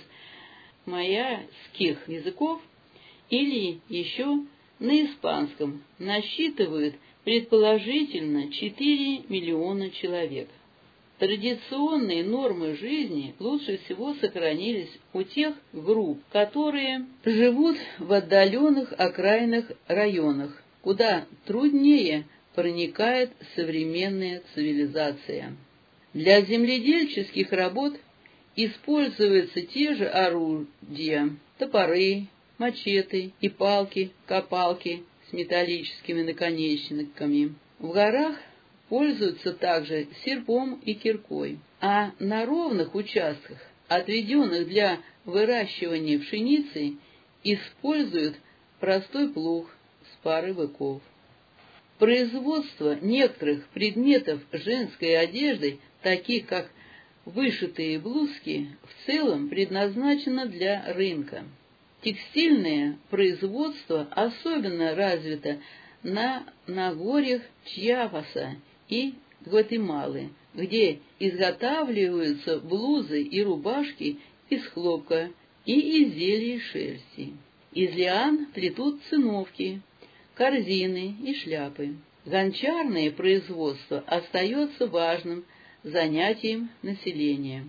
майяских языков или еще на испанском, насчитывают предположительно четыре миллиона человек. Традиционные нормы жизни лучше всего сохранились у тех групп, которые живут в отдаленных окраинных районах, куда труднее проникает современная цивилизация. Для земледельческих работ используются те же орудия: топоры, мачете и палки, копалки с металлическими наконечниками. В горах пользуются также серпом и киркой, а на ровных участках, отведенных для выращивания пшеницы, используют простой плуг с парой быков. Производство некоторых предметов женской одежды, таких как вышитые блузки, в целом предназначено для рынка. Текстильное производство особенно развито на Нагорьях Чьяпаса и Гватемалы, где изготавливаются блузы и рубашки из хлопка и изделий шерсти. Из лиан плетут циновки, корзины и шляпы. Гончарное производство остается важным занятием населения.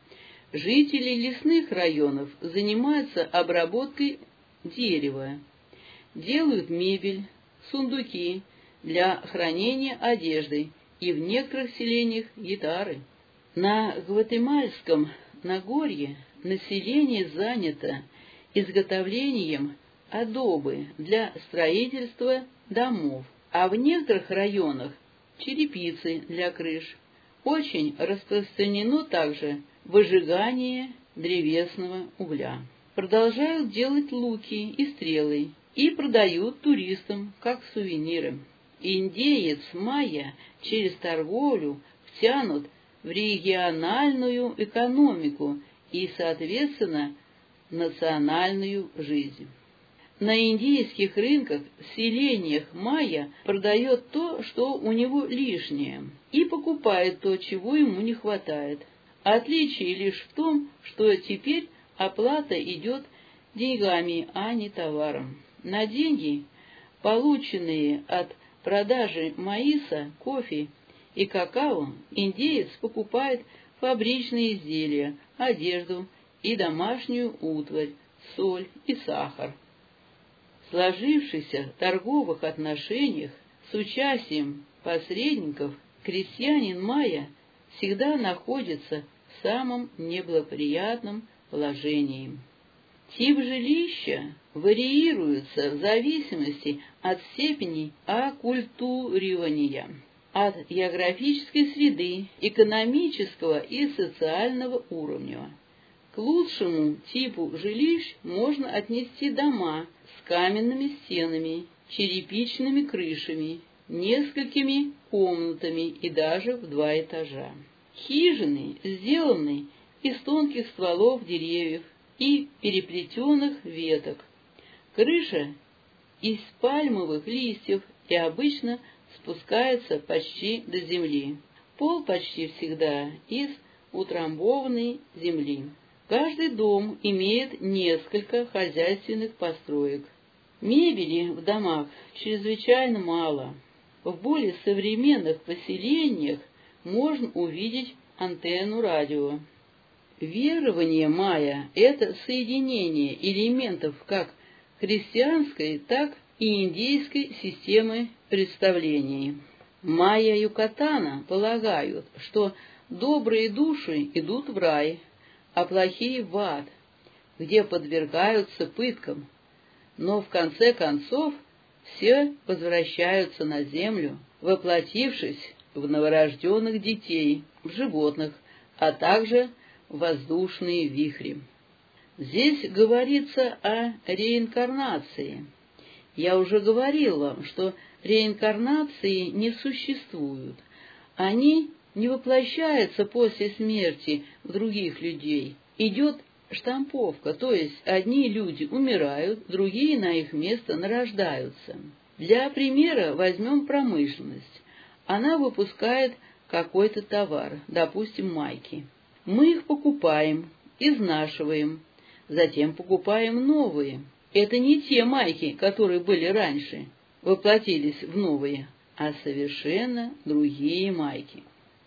Жители лесных районов занимаются обработкой дерева, делают мебель, сундуки для хранения одежды и в некоторых селениях гитары. На Гватемальском Нагорье население занято изготовлением адобы для строительства домов, а в некоторых районах черепицы для крыш. Очень распространено также выжигание древесного угля. Продолжают делать луки и стрелы и продают туристам как сувениры. Индеец майя через торговлю втянут в региональную экономику и, соответственно, национальную жизнь. На индийских рынках в селениях майя продает то, что у него лишнее, и покупает то, чего ему не хватает. Отличие лишь в том, что теперь оплата идет деньгами, а не товаром. На деньги, полученные от продажи маиса, кофе и какао, индеец покупает фабричные изделия, одежду и домашнюю утварь, соль и сахар. В сложившихся торговых отношениях с участием посредников крестьянин майя всегда находится в самом неблагоприятном положении. Тип жилища варьируется в зависимости от степени оккультуривания, от географической среды, экономического и социального уровня. К лучшему типу жилищ можно отнести дома с каменными стенами, черепичными крышами, несколькими комнатами и даже в два этажа. Хижины сделаны из тонких стволов деревьев и переплетенных веток. Крыша из пальмовых листьев и обычно спускается почти до земли. Пол почти всегда из утрамбованной земли. Каждый дом имеет несколько хозяйственных построек. Мебели в домах чрезвычайно мало. В более современных поселениях можно увидеть антенну радио. Верование майя – это соединение элементов как христианской, так и индейской системы представлений. Майя Юкатана полагают, что добрые души идут в рай, а плохие в ад, где подвергаются пыткам, но в конце концов все возвращаются на землю, воплотившись в новорожденных детей, в животных, а также в воздушные вихри. Здесь говорится о реинкарнации. Я уже говорил вам, что реинкарнации не существуют. Они не воплощаются после смерти в других людей. Идет штамповка, то есть одни люди умирают, другие на их место нарождаются. Для примера возьмем промышленность. Она выпускает какой-то товар, допустим, майки. Мы их покупаем, изнашиваем, затем покупаем новые. Это не те майки, которые были раньше, воплотились в новые, а совершенно другие майки.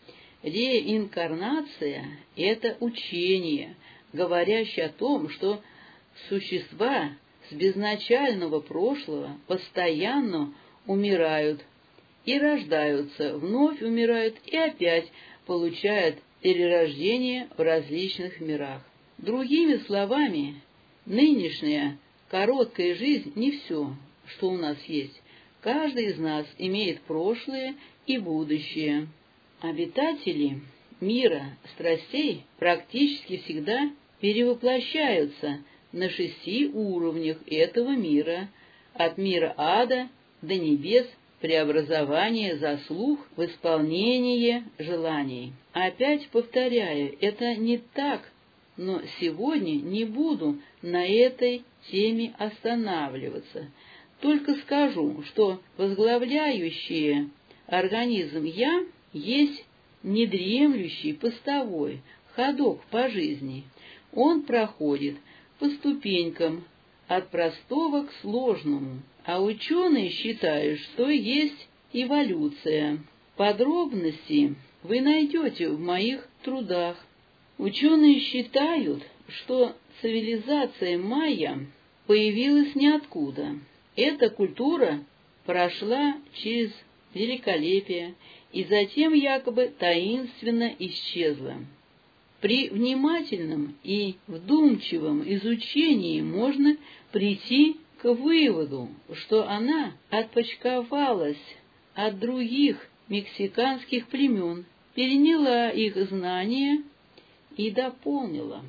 Реинкарнация – это учение, говорящее о том, что существа с безначального прошлого постоянно умирают и рождаются, вновь умирают и опять получают перерождение в различных мирах. Другими словами, нынешняя короткая жизнь не все, что у нас есть. Каждый из нас имеет прошлое и будущее. Обитатели мира страстей практически всегда перевоплощаются на шести уровнях этого мира, от мира ада до небес, преобразование заслуг в исполнение желаний. Опять повторяю, это не так, но сегодня не буду на этой теме останавливаться. Только скажу, что возглавляющее организм «я» есть недремлющий постовой ходок по жизни. Он проходит по ступенькам от простого к сложному, а ученые считают, что есть эволюция. Подробности вы найдете в моих трудах. Ученые считают, что цивилизация майя появилась ниоткуда. Эта культура прошла через великолепие и затем якобы таинственно исчезла. При внимательном и вдумчивом изучении можно прийти к выводу, что она отпочковалась от других мексиканских племен, переняла их знания и дополнила.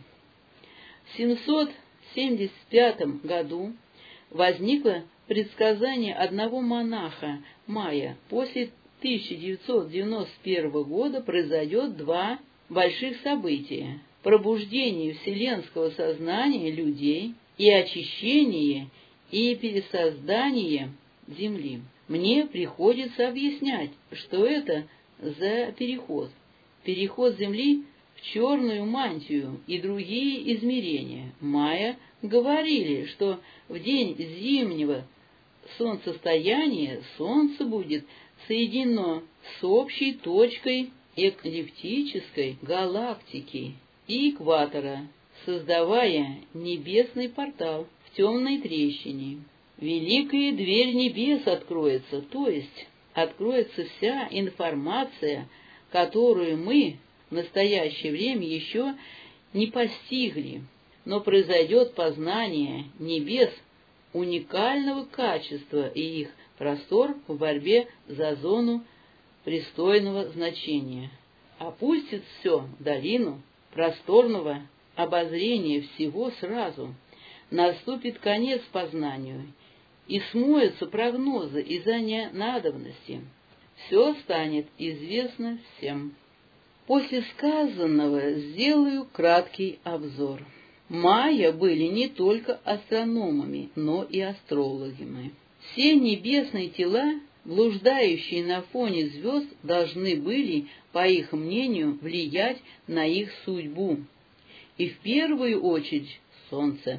В семьсот семьдесят пятом году возникло предсказание одного монаха майя. После тысяча девятьсот девяносто первого года произойдет два больших события: пробуждение вселенского сознания людей и очищение и пересоздание Земли. Мне приходится объяснять, что это за переход. Переход Земли в черную мантию и другие измерения. Майя говорили, что в день зимнего солнцестояния Солнце будет соединено с общей точкой эклиптической галактики и экватора, создавая небесный портал в темной трещине. Великая дверь небес откроется, то есть откроется вся информация, которую мы в настоящее время еще не постигли, но произойдет познание небес уникального качества и их простор в борьбе за зону пристойного значения. Опустит все в долину просторного обозрения всего сразу. Наступит конец познанию, и смоются прогнозы из-за ненадобности. Все станет известно всем. После сказанного сделаю краткий обзор. Майя были не только астрономами, но и астрологами. Все небесные тела, блуждающие на фоне звезд, должны были, по их мнению, влиять на их судьбу. И в первую очередь Солнце.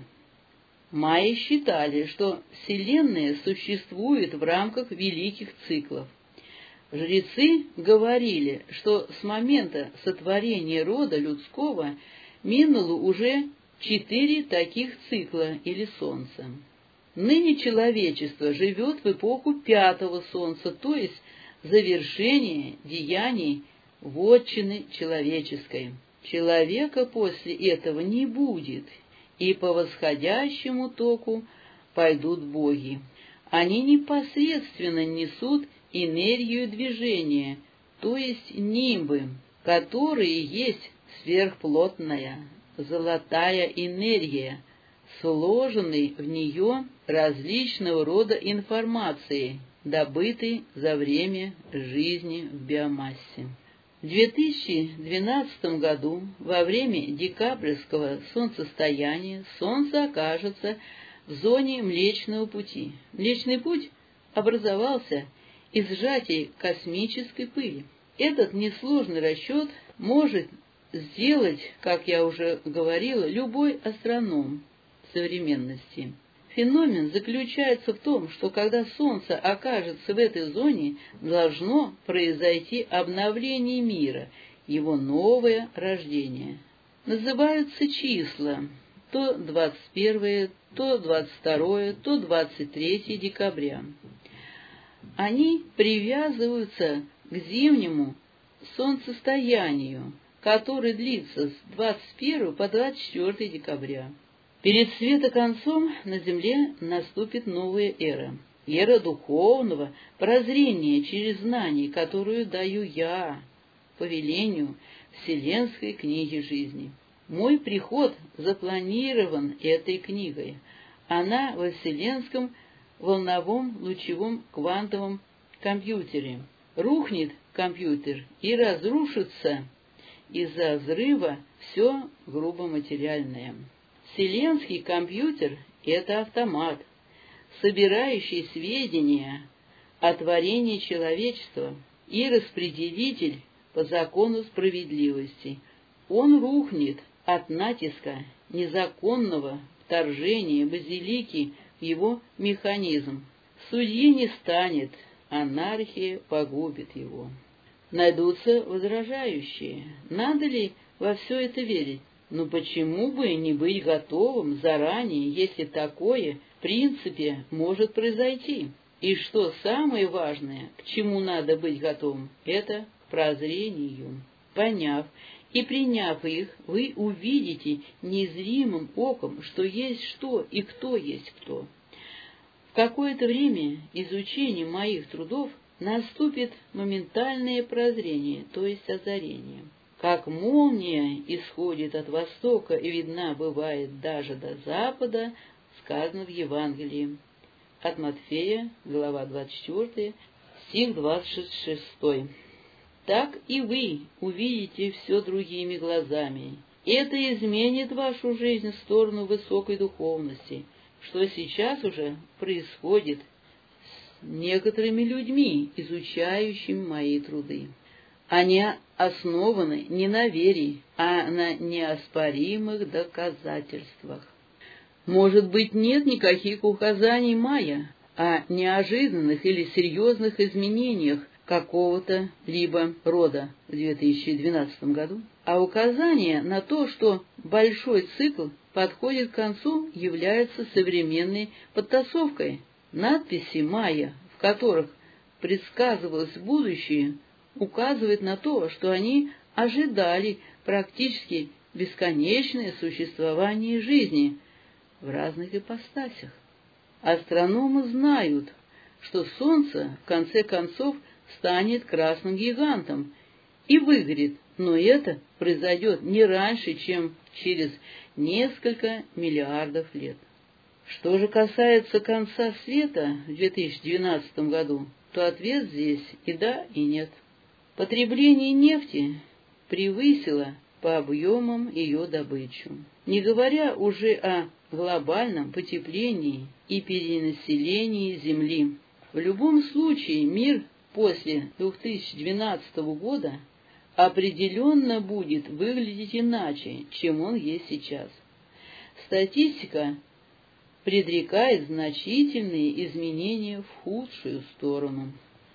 Майя считали, что Вселенная существует в рамках великих циклов. Жрецы говорили, что с момента сотворения рода людского минуло уже четыре таких цикла или солнца. Ныне человечество живет в эпоху пятого солнца, то есть завершение деяний вотчины человеческой. Человека после этого не будет, и по восходящему току пойдут боги. Они непосредственно несут энергию движения, то есть нимбы, которые есть сверхплотная, золотая энергия, сложенной в нее различного рода информации, добытой за время жизни в биомассе. В две тысячи двенадцатом году, во время декабрьского солнцестояния, Солнце окажется в зоне Млечного Пути. Млечный Путь образовался из сжатия космической пыли. Этот несложный расчет может сделать, как я уже говорила, любой астроном современности. Феномен заключается в том, что когда Солнце окажется в этой зоне, должно произойти обновление мира, его новое рождение. Называются числа то двадцать первое, то двадцать второе, то двадцать третье декабря. Они привязываются к зимнему солнцестоянию, которое длится с двадцать первого по двадцать четвёртое декабря. Перед светоконцом на земле наступит новая эра, эра духовного прозрения через знание, которую даю я по велению Вселенской книги жизни. Мой приход запланирован этой книгой. Она во Вселенском волновом лучевом квантовом компьютере. Рухнет компьютер и разрушится из-за взрыва все грубоматериальное. Вселенский компьютер — это автомат, собирающий сведения о творении человечества и распределитель по закону справедливости. Он рухнет от натиска незаконного вторжения базилики в его механизм. Судьи не станет, анархия погубит его. Найдутся возражающие. Надо ли во все это верить? Но почему бы не быть готовым заранее, если такое, в принципе, может произойти? И что самое важное, к чему надо быть готовым, это к прозрению. Поняв и приняв их, вы увидите незримым оком, что есть что и кто есть кто. В какое-то время изучения моих трудов наступит моментальное прозрение, то есть озарение. Как молния исходит от востока и видна бывает даже до запада, сказано в Евангелии. От Матфея, глава двадцать четвёртая, стих двадцать шестой. Так и вы увидите все другими глазами. Это изменит вашу жизнь в сторону высокой духовности, что сейчас уже происходит с некоторыми людьми, изучающими мои труды. Они основаны не на вере, а на неоспоримых доказательствах. Может быть, нет никаких указаний Майя о неожиданных или серьезных изменениях какого-то либо рода в две тысячи двенадцатом году, а указание на то, что большой цикл подходит к концу, является современной подтасовкой. Надписи Майя, в которых предсказывалось будущее, указывает на то, что они ожидали практически бесконечное существование жизни в разных ипостасях. Астрономы знают, что Солнце в конце концов станет красным гигантом и выгорит, но это произойдет не раньше, чем через несколько миллиардов лет. Что же касается конца света в две тысячи двенадцатом году, то ответ здесь и да, и нет. Потребление нефти превысило по объемам ее добычу, не говоря уже о глобальном потеплении и перенаселении Земли. В любом случае мир после две тысячи двенадцатого года определенно будет выглядеть иначе, чем он есть сейчас. Статистика предрекает значительные изменения в худшую сторону.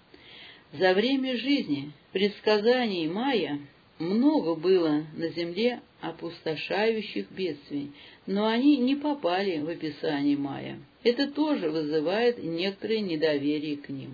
За время жизни предсказаний майя много было на Земле опустошающих бедствий, но они не попали в описание майя. Это тоже вызывает некоторое недоверие к ним.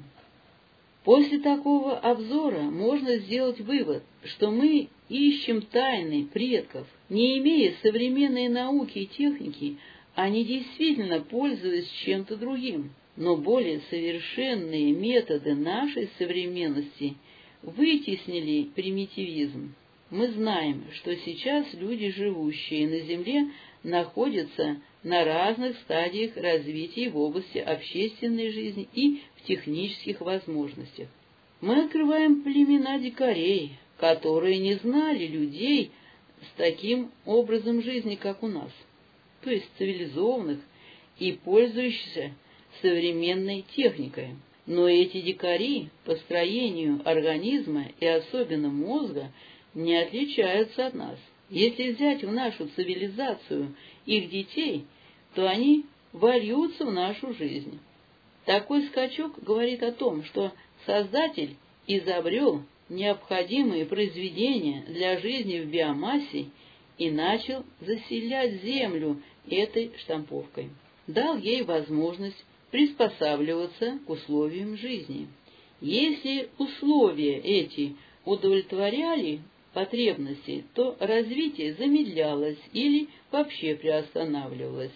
После такого обзора можно сделать вывод, что мы ищем тайны предков. Не имея современной науки и техники, они действительно пользуются чем-то другим, но более совершенные методы нашей современности вытеснили примитивизм. Мы знаем, что сейчас люди, живущие на Земле, находятся на разных стадиях развития в области общественной жизни и в технических возможностях. Мы открываем племена дикарей, которые не знали людей с таким образом жизни, как у нас, то есть цивилизованных и пользующихся современной техникой. Но эти дикари по строению организма и особенно мозга не отличаются от нас. Если взять в нашу цивилизацию их детей, то они вольются в нашу жизнь. Такой скачок говорит о том, что Создатель изобрел необходимые произведения для жизни в биомассе и начал заселять Землю этой штамповкой. Дал ей возможность приспосабливаться к условиям жизни. Если условия эти удовлетворяли потребности, то развитие замедлялось или вообще приостанавливалось.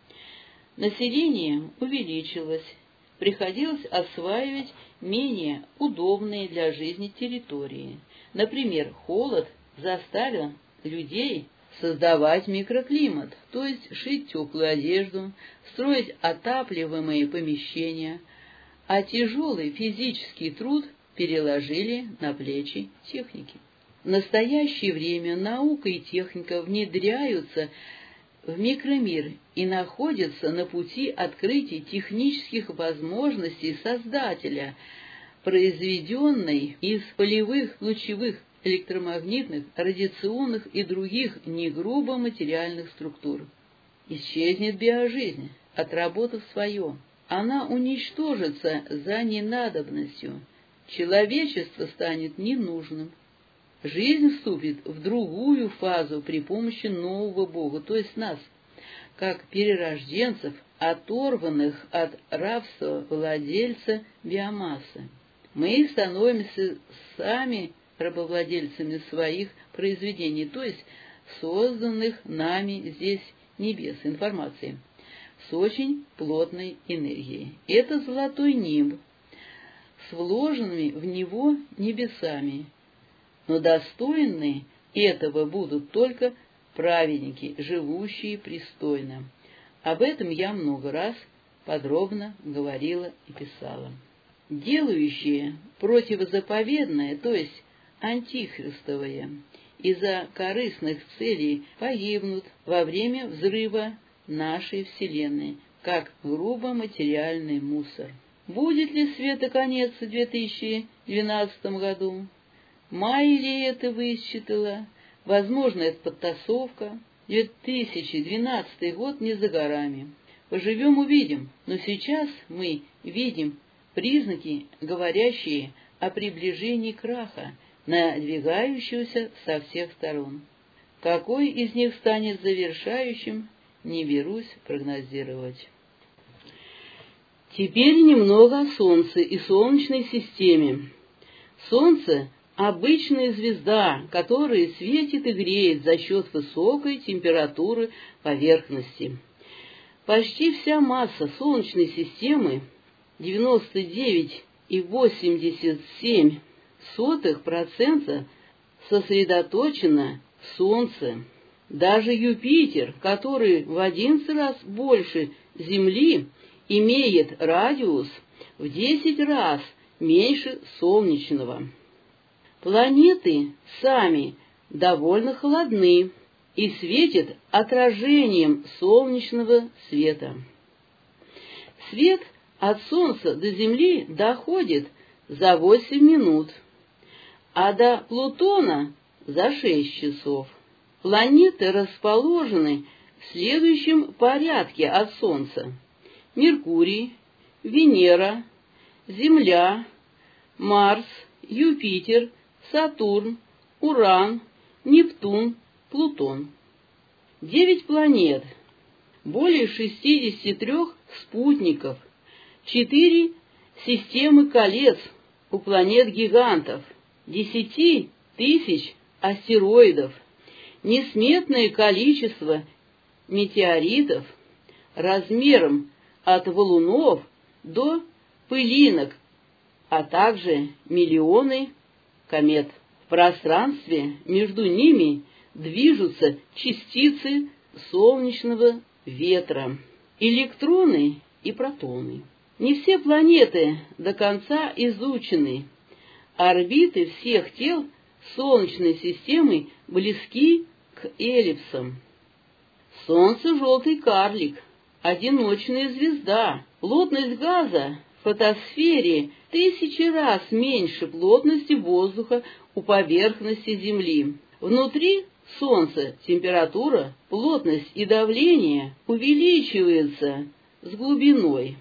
Население увеличилось, приходилось осваивать менее удобные для жизни территории. Например, холод заставил людей создавать микроклимат, то есть шить теплую одежду, строить отапливаемые помещения, а тяжелый физический труд переложили на плечи техники. В настоящее время наука и техника внедряются в микромир и находятся на пути открытия технических возможностей Создателя, произведенной из полевых, лучевых, электромагнитных, радиационных и других негрубо материальных структур. Исчезнет биожизнь, отработав свое. Она уничтожится за ненадобностью. Человечество станет ненужным. Жизнь вступит в другую фазу при помощи нового Бога, то есть нас, как перерожденцев, оторванных от рабства владельца биомассы. Мы становимся сами рабовладельцами своих произведений, то есть созданных нами здесь небес, информации, с очень плотной энергией. Это золотой нимб с вложенными в него небесами, но достойны этого будут только праведники, живущие пристойно. Об этом я много раз подробно говорила и писала. Делающие противозаповедное, то есть антихристовое, из-за корыстных целей погибнут во время взрыва нашей Вселенной, как грубо материальный мусор. Будет ли света конец в две тысячи двенадцатом году? Майя ли это высчитала? Возможно, это подтасовка. две тысячи двенадцатый год не за горами. Поживем — увидим, но сейчас мы видим признаки, говорящие о приближении краха, надвигающегося со всех сторон. Какой из них станет завершающим, не берусь прогнозировать. Теперь немного о Солнце и Солнечной системе. Солнце — обычная звезда, которая светит и греет за счет высокой температуры поверхности. Почти вся масса Солнечной системы, девяносто девять и восемьдесят семь сотых процента, сосредоточена в Солнце. Даже Юпитер, который в одиннадцать раз больше Земли имеет радиус в десять раз меньше солнечного. Планеты сами довольно холодны и светят отражением солнечного света. Свет от Солнца до Земли доходит за восемь минут, а до Плутона за шесть часов. Планеты расположены в следующем порядке от Солнца: Меркурий, Венера, Земля, Марс, Юпитер, Сатурн, Уран, Нептун, Плутон. Девять планет, более шестидесяти трёх спутников, четыре системы колец у планет-гигантов, десяти тысяч астероидов, несметное количество метеоритов размером от валунов до пылинок, а также миллионы комет. В пространстве между ними движутся частицы солнечного ветра, электроны и протоны. Не все планеты до конца изучены. Орбиты всех тел Солнечной системы близки к эллипсам. Солнце — желтый карлик, одиночная звезда. Плотность газа в фотосфере тысячи раз меньше плотности воздуха у поверхности Земли. Внутри Солнца температура, плотность и давление увеличиваются с глубиной.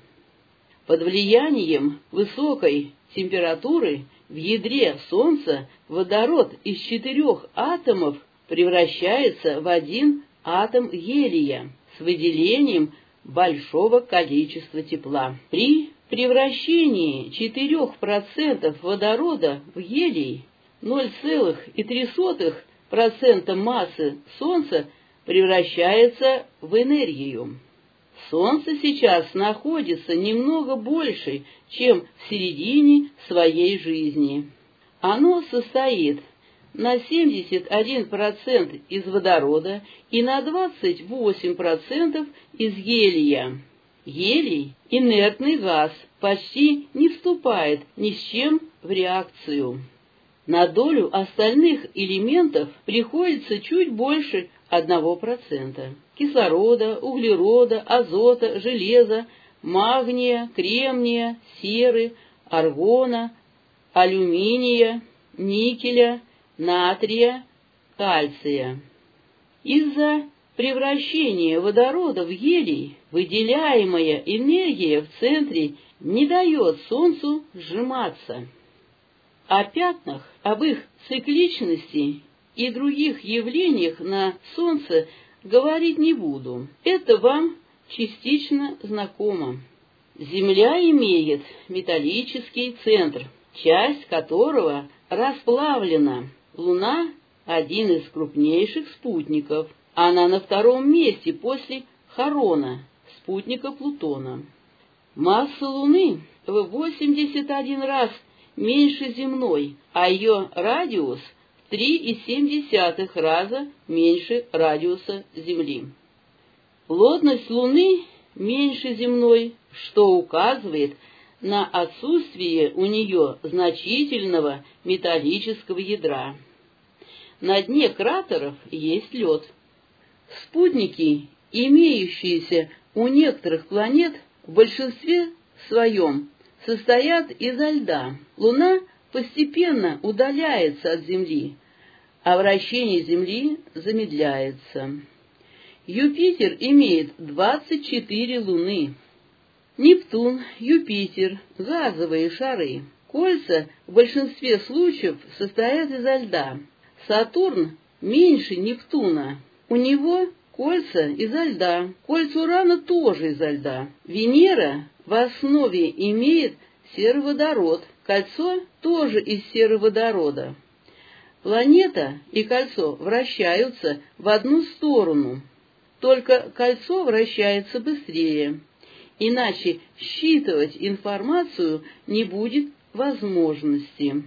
Под влиянием высокой температуры в ядре Солнца водород из четырех атомов превращается в один атом гелия с выделением большого количества тепла. При превращении четырёх процентов водорода в гелий ноль целых три десятых процента массы Солнца превращается в энергию. Солнце сейчас находится немного больше, чем в середине своей жизни. Оно состоит на семьдесят один процент из водорода и на двадцать восемь процентов из гелия. Гелий – инертный газ, почти не вступает ни с чем в реакцию. На долю остальных элементов приходится чуть больше одного процента. Кислорода, углерода, азота, железа, магния, кремния, серы, аргона, алюминия, никеля, натрия, кальция. Из-за превращения водорода в гелий выделяемая энергия в центре не дает Солнцу сжиматься. О пятнах, об их цикличности и других явлениях на Солнце говорить не буду. Это вам частично знакомо. Земля имеет металлический центр, часть которого расплавлена. Луна – один из крупнейших спутников. Она на втором месте после Харона, спутника Плутона. Масса Луны в восемьдесят один раз меньше земной, а ее радиус в три и семь десятых раза меньше радиуса Земли. Плотность Луны меньше земной, что указывает на отсутствие у нее значительного металлического ядра. На дне кратеров есть лед. Спутники, имеющиеся у некоторых планет, в большинстве своем состоят изо льда. Луна постепенно удаляется от Земли, а вращение Земли замедляется. Юпитер имеет двадцать четыре луны. Нептун, Юпитер – газовые шары. Кольца в большинстве случаев состоят изо льда. Сатурн меньше Нептуна. У него кольца изо льда. Кольца Урана тоже изо льда. Венера в основе имеет сероводород. Кольцо тоже из сероводорода. Планета и кольцо вращаются в одну сторону. Только кольцо вращается быстрее. Иначе считывать информацию не будет возможности.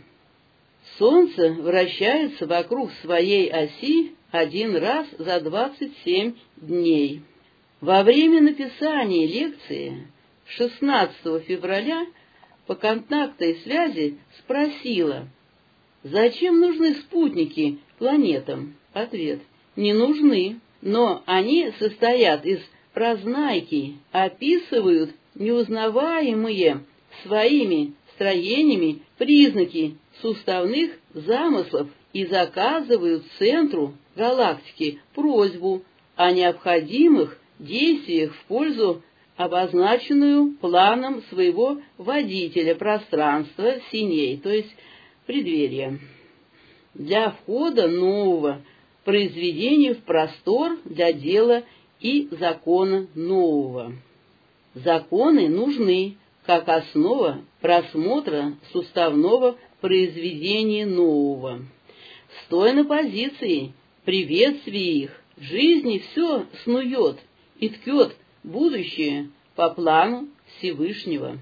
Солнце вращается вокруг своей оси один раз за двадцать семь дней. Во время написания лекции шестнадцатого февраля по контактной связи спросила: «Зачем нужны спутники планетам?» Ответ: не нужны, но они состоят из прознайки, описывают неузнаваемые своими строениями признаки суставных замыслов и заказывают центру галактики просьбу о необходимых действиях в пользу обозначенную планом своего водителя пространства синей, то есть преддверия, для входа нового произведения в простор для дела и закона нового. Законы нужны как основа просмотра суставного произведения нового. Стоя на позиции приветствия их, жизни все снует и ткет будущее по плану Всевышнего.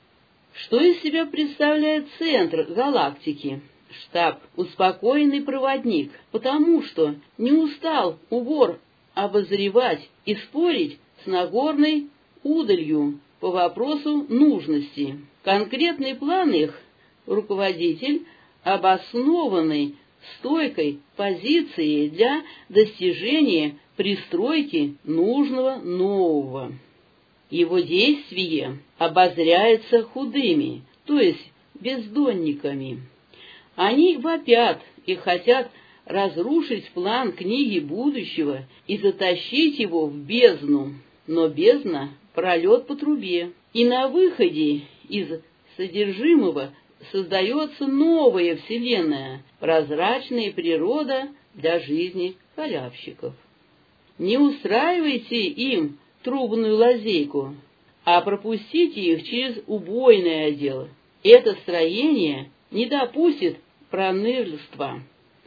Что из себя представляет центр галактики? Штаб, успокоенный проводник, потому что не устал убор обозревать и спорить с Нагорной удалью по вопросу нужности. Конкретный план их руководитель, обоснованный стойкой позиции для достижения пристройки нужного нового. Его действие обозряется худыми, то есть бездонниками. Они вопят и хотят разрушить план книги будущего и затащить его в бездну, но бездна — пролет по трубе, и на выходе из содержимого создается новая вселенная, прозрачная природа для жизни халявщиков. Не устраивайте им трубную лазейку, а пропустите их через убойное отдел. Это строение не допустит пронырства.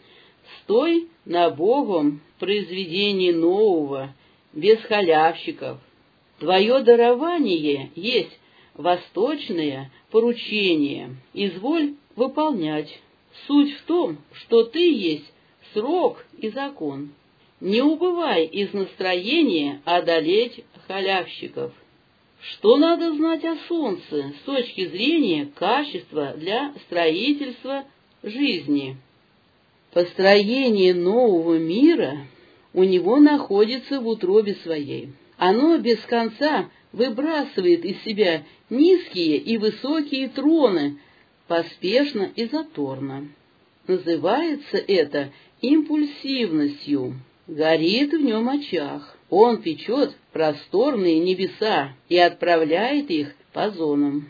Стой на Богом произведении нового, без халявщиков. Твое дарование есть восточное поручение, изволь выполнять. Суть в том, что ты есть срок и закон. Не убывай из настроения одолеть халявщиков. Что надо знать о Солнце с точки зрения качества для строительства жизни? Построение нового мира у него находится в утробе своей. Оно без конца выбрасывает из себя низкие и высокие троны, поспешно и заторно. Называется это импульсивностью. Горит в нем очаг. Он печет просторные небеса и отправляет их по зонам.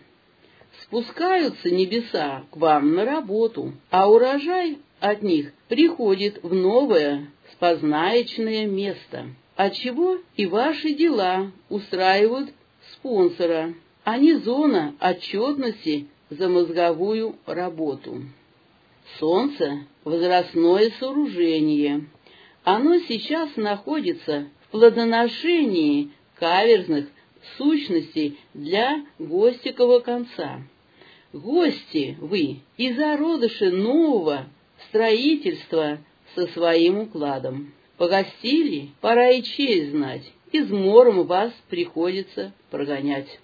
Спускаются небеса к вам на работу, а урожай от них приходит в новое спознаечное место, отчего и ваши дела устраивают спонсора, а не зона отчетности за мозговую работу. Солнце — возрастное сооружение. Оно сейчас находится в плодоношении каверзных сущностей для гостикового конца. Гости вы и зародыши нового строительства со своим укладом. Погостили, пора и честь знать, измором вас приходится прогонять.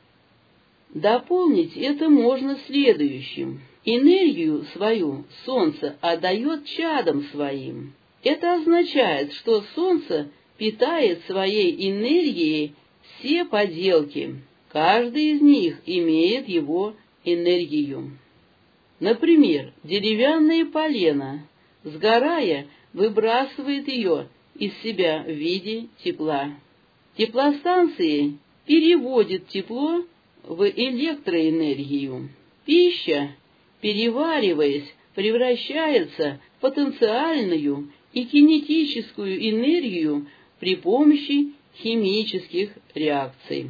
Дополнить это можно следующим. Энергию свою Солнце отдает чадам своим. Это означает, что Солнце питает своей энергией все поделки. Каждый из них имеет его энергию. Например, деревянное полено, сгорая, выбрасывает ее из себя в виде тепла. Теплостанции переводят тепло в электроэнергию. Пища, перевариваясь, превращается в потенциальную и кинетическую энергию при помощи химических реакций.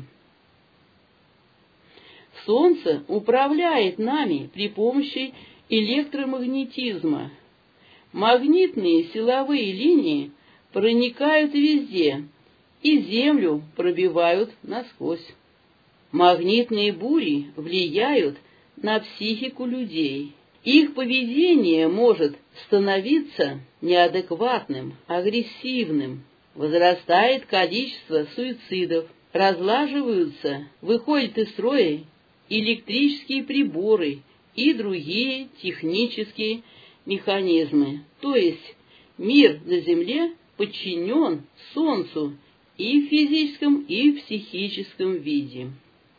Солнце управляет нами при помощи электромагнетизма. Магнитные силовые линии проникают везде и Землю пробивают насквозь. Магнитные бури влияют на психику людей. Их поведение может становиться неадекватным, агрессивным. возрастает количество суицидов, разлаживаются, выходят из строя электрические приборы и другие технические механизмы. То есть мир на Земле подчинен Солнцу и в физическом, и в психическом виде.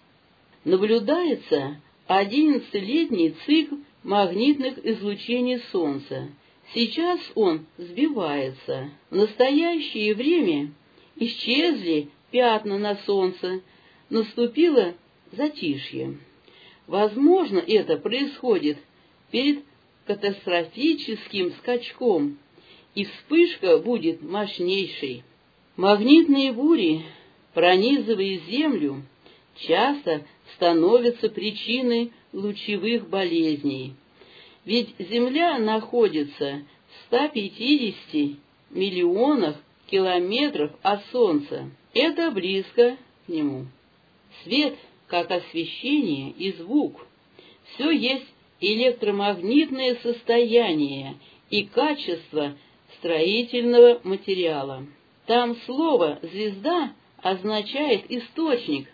Наблюдается одиннадцатилетний цикл магнитных излучений Солнца. Сейчас он сбивается. В настоящее время исчезли пятна на Солнце, наступило затишье. Возможно, это происходит перед катастрофическим скачком, и вспышка будет мощнейшей. Магнитные бури, пронизывая Землю, часто становятся причиной лучевых болезней. Ведь Земля находится в ста пятидесяти миллионах километров от Солнца. Это близко к нему. Свет, как освещение и звук, все есть электромагнитное состояние и качество строительного материала. Там слово «звезда» означает источник,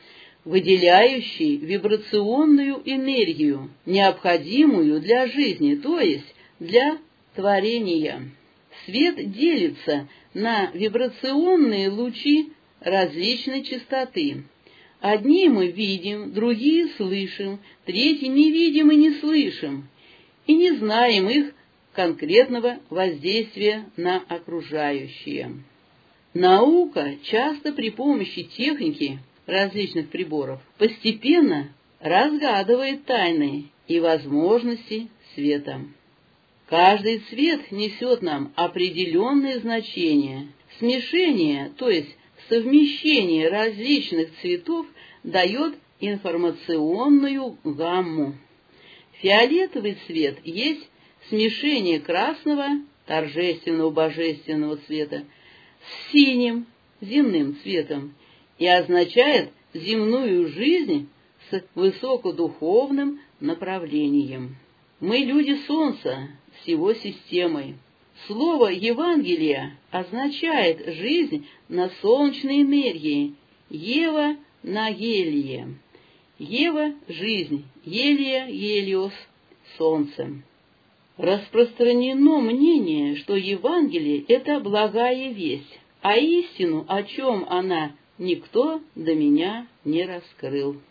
выделяющий вибрационную энергию, необходимую для жизни, то есть для творения. Свет делится на вибрационные лучи различной частоты. Одни мы видим, другие слышим, третьи не видим и не слышим, и не знаем их конкретного воздействия на окружающее. Наука часто при помощи техники различных приборов постепенно разгадывает тайны и возможности света. Каждый цвет несет нам определенные значения. Смешение, то есть совмещение различных цветов, дает информационную гамму. Фиолетовый цвет есть смешение красного, торжественного божественного цвета, с синим, земным цветом, и означает земную жизнь с высокодуховным направлением. Мы люди Солнца с его системой. Слово «Евангелие» означает жизнь на солнечной энергии, Ева на гелие. Ева – жизнь, Елия – Елиос – солнце. Распространено мнение, что Евангелие – это благая весть, а истину, о чем она, никто до меня не раскрыл.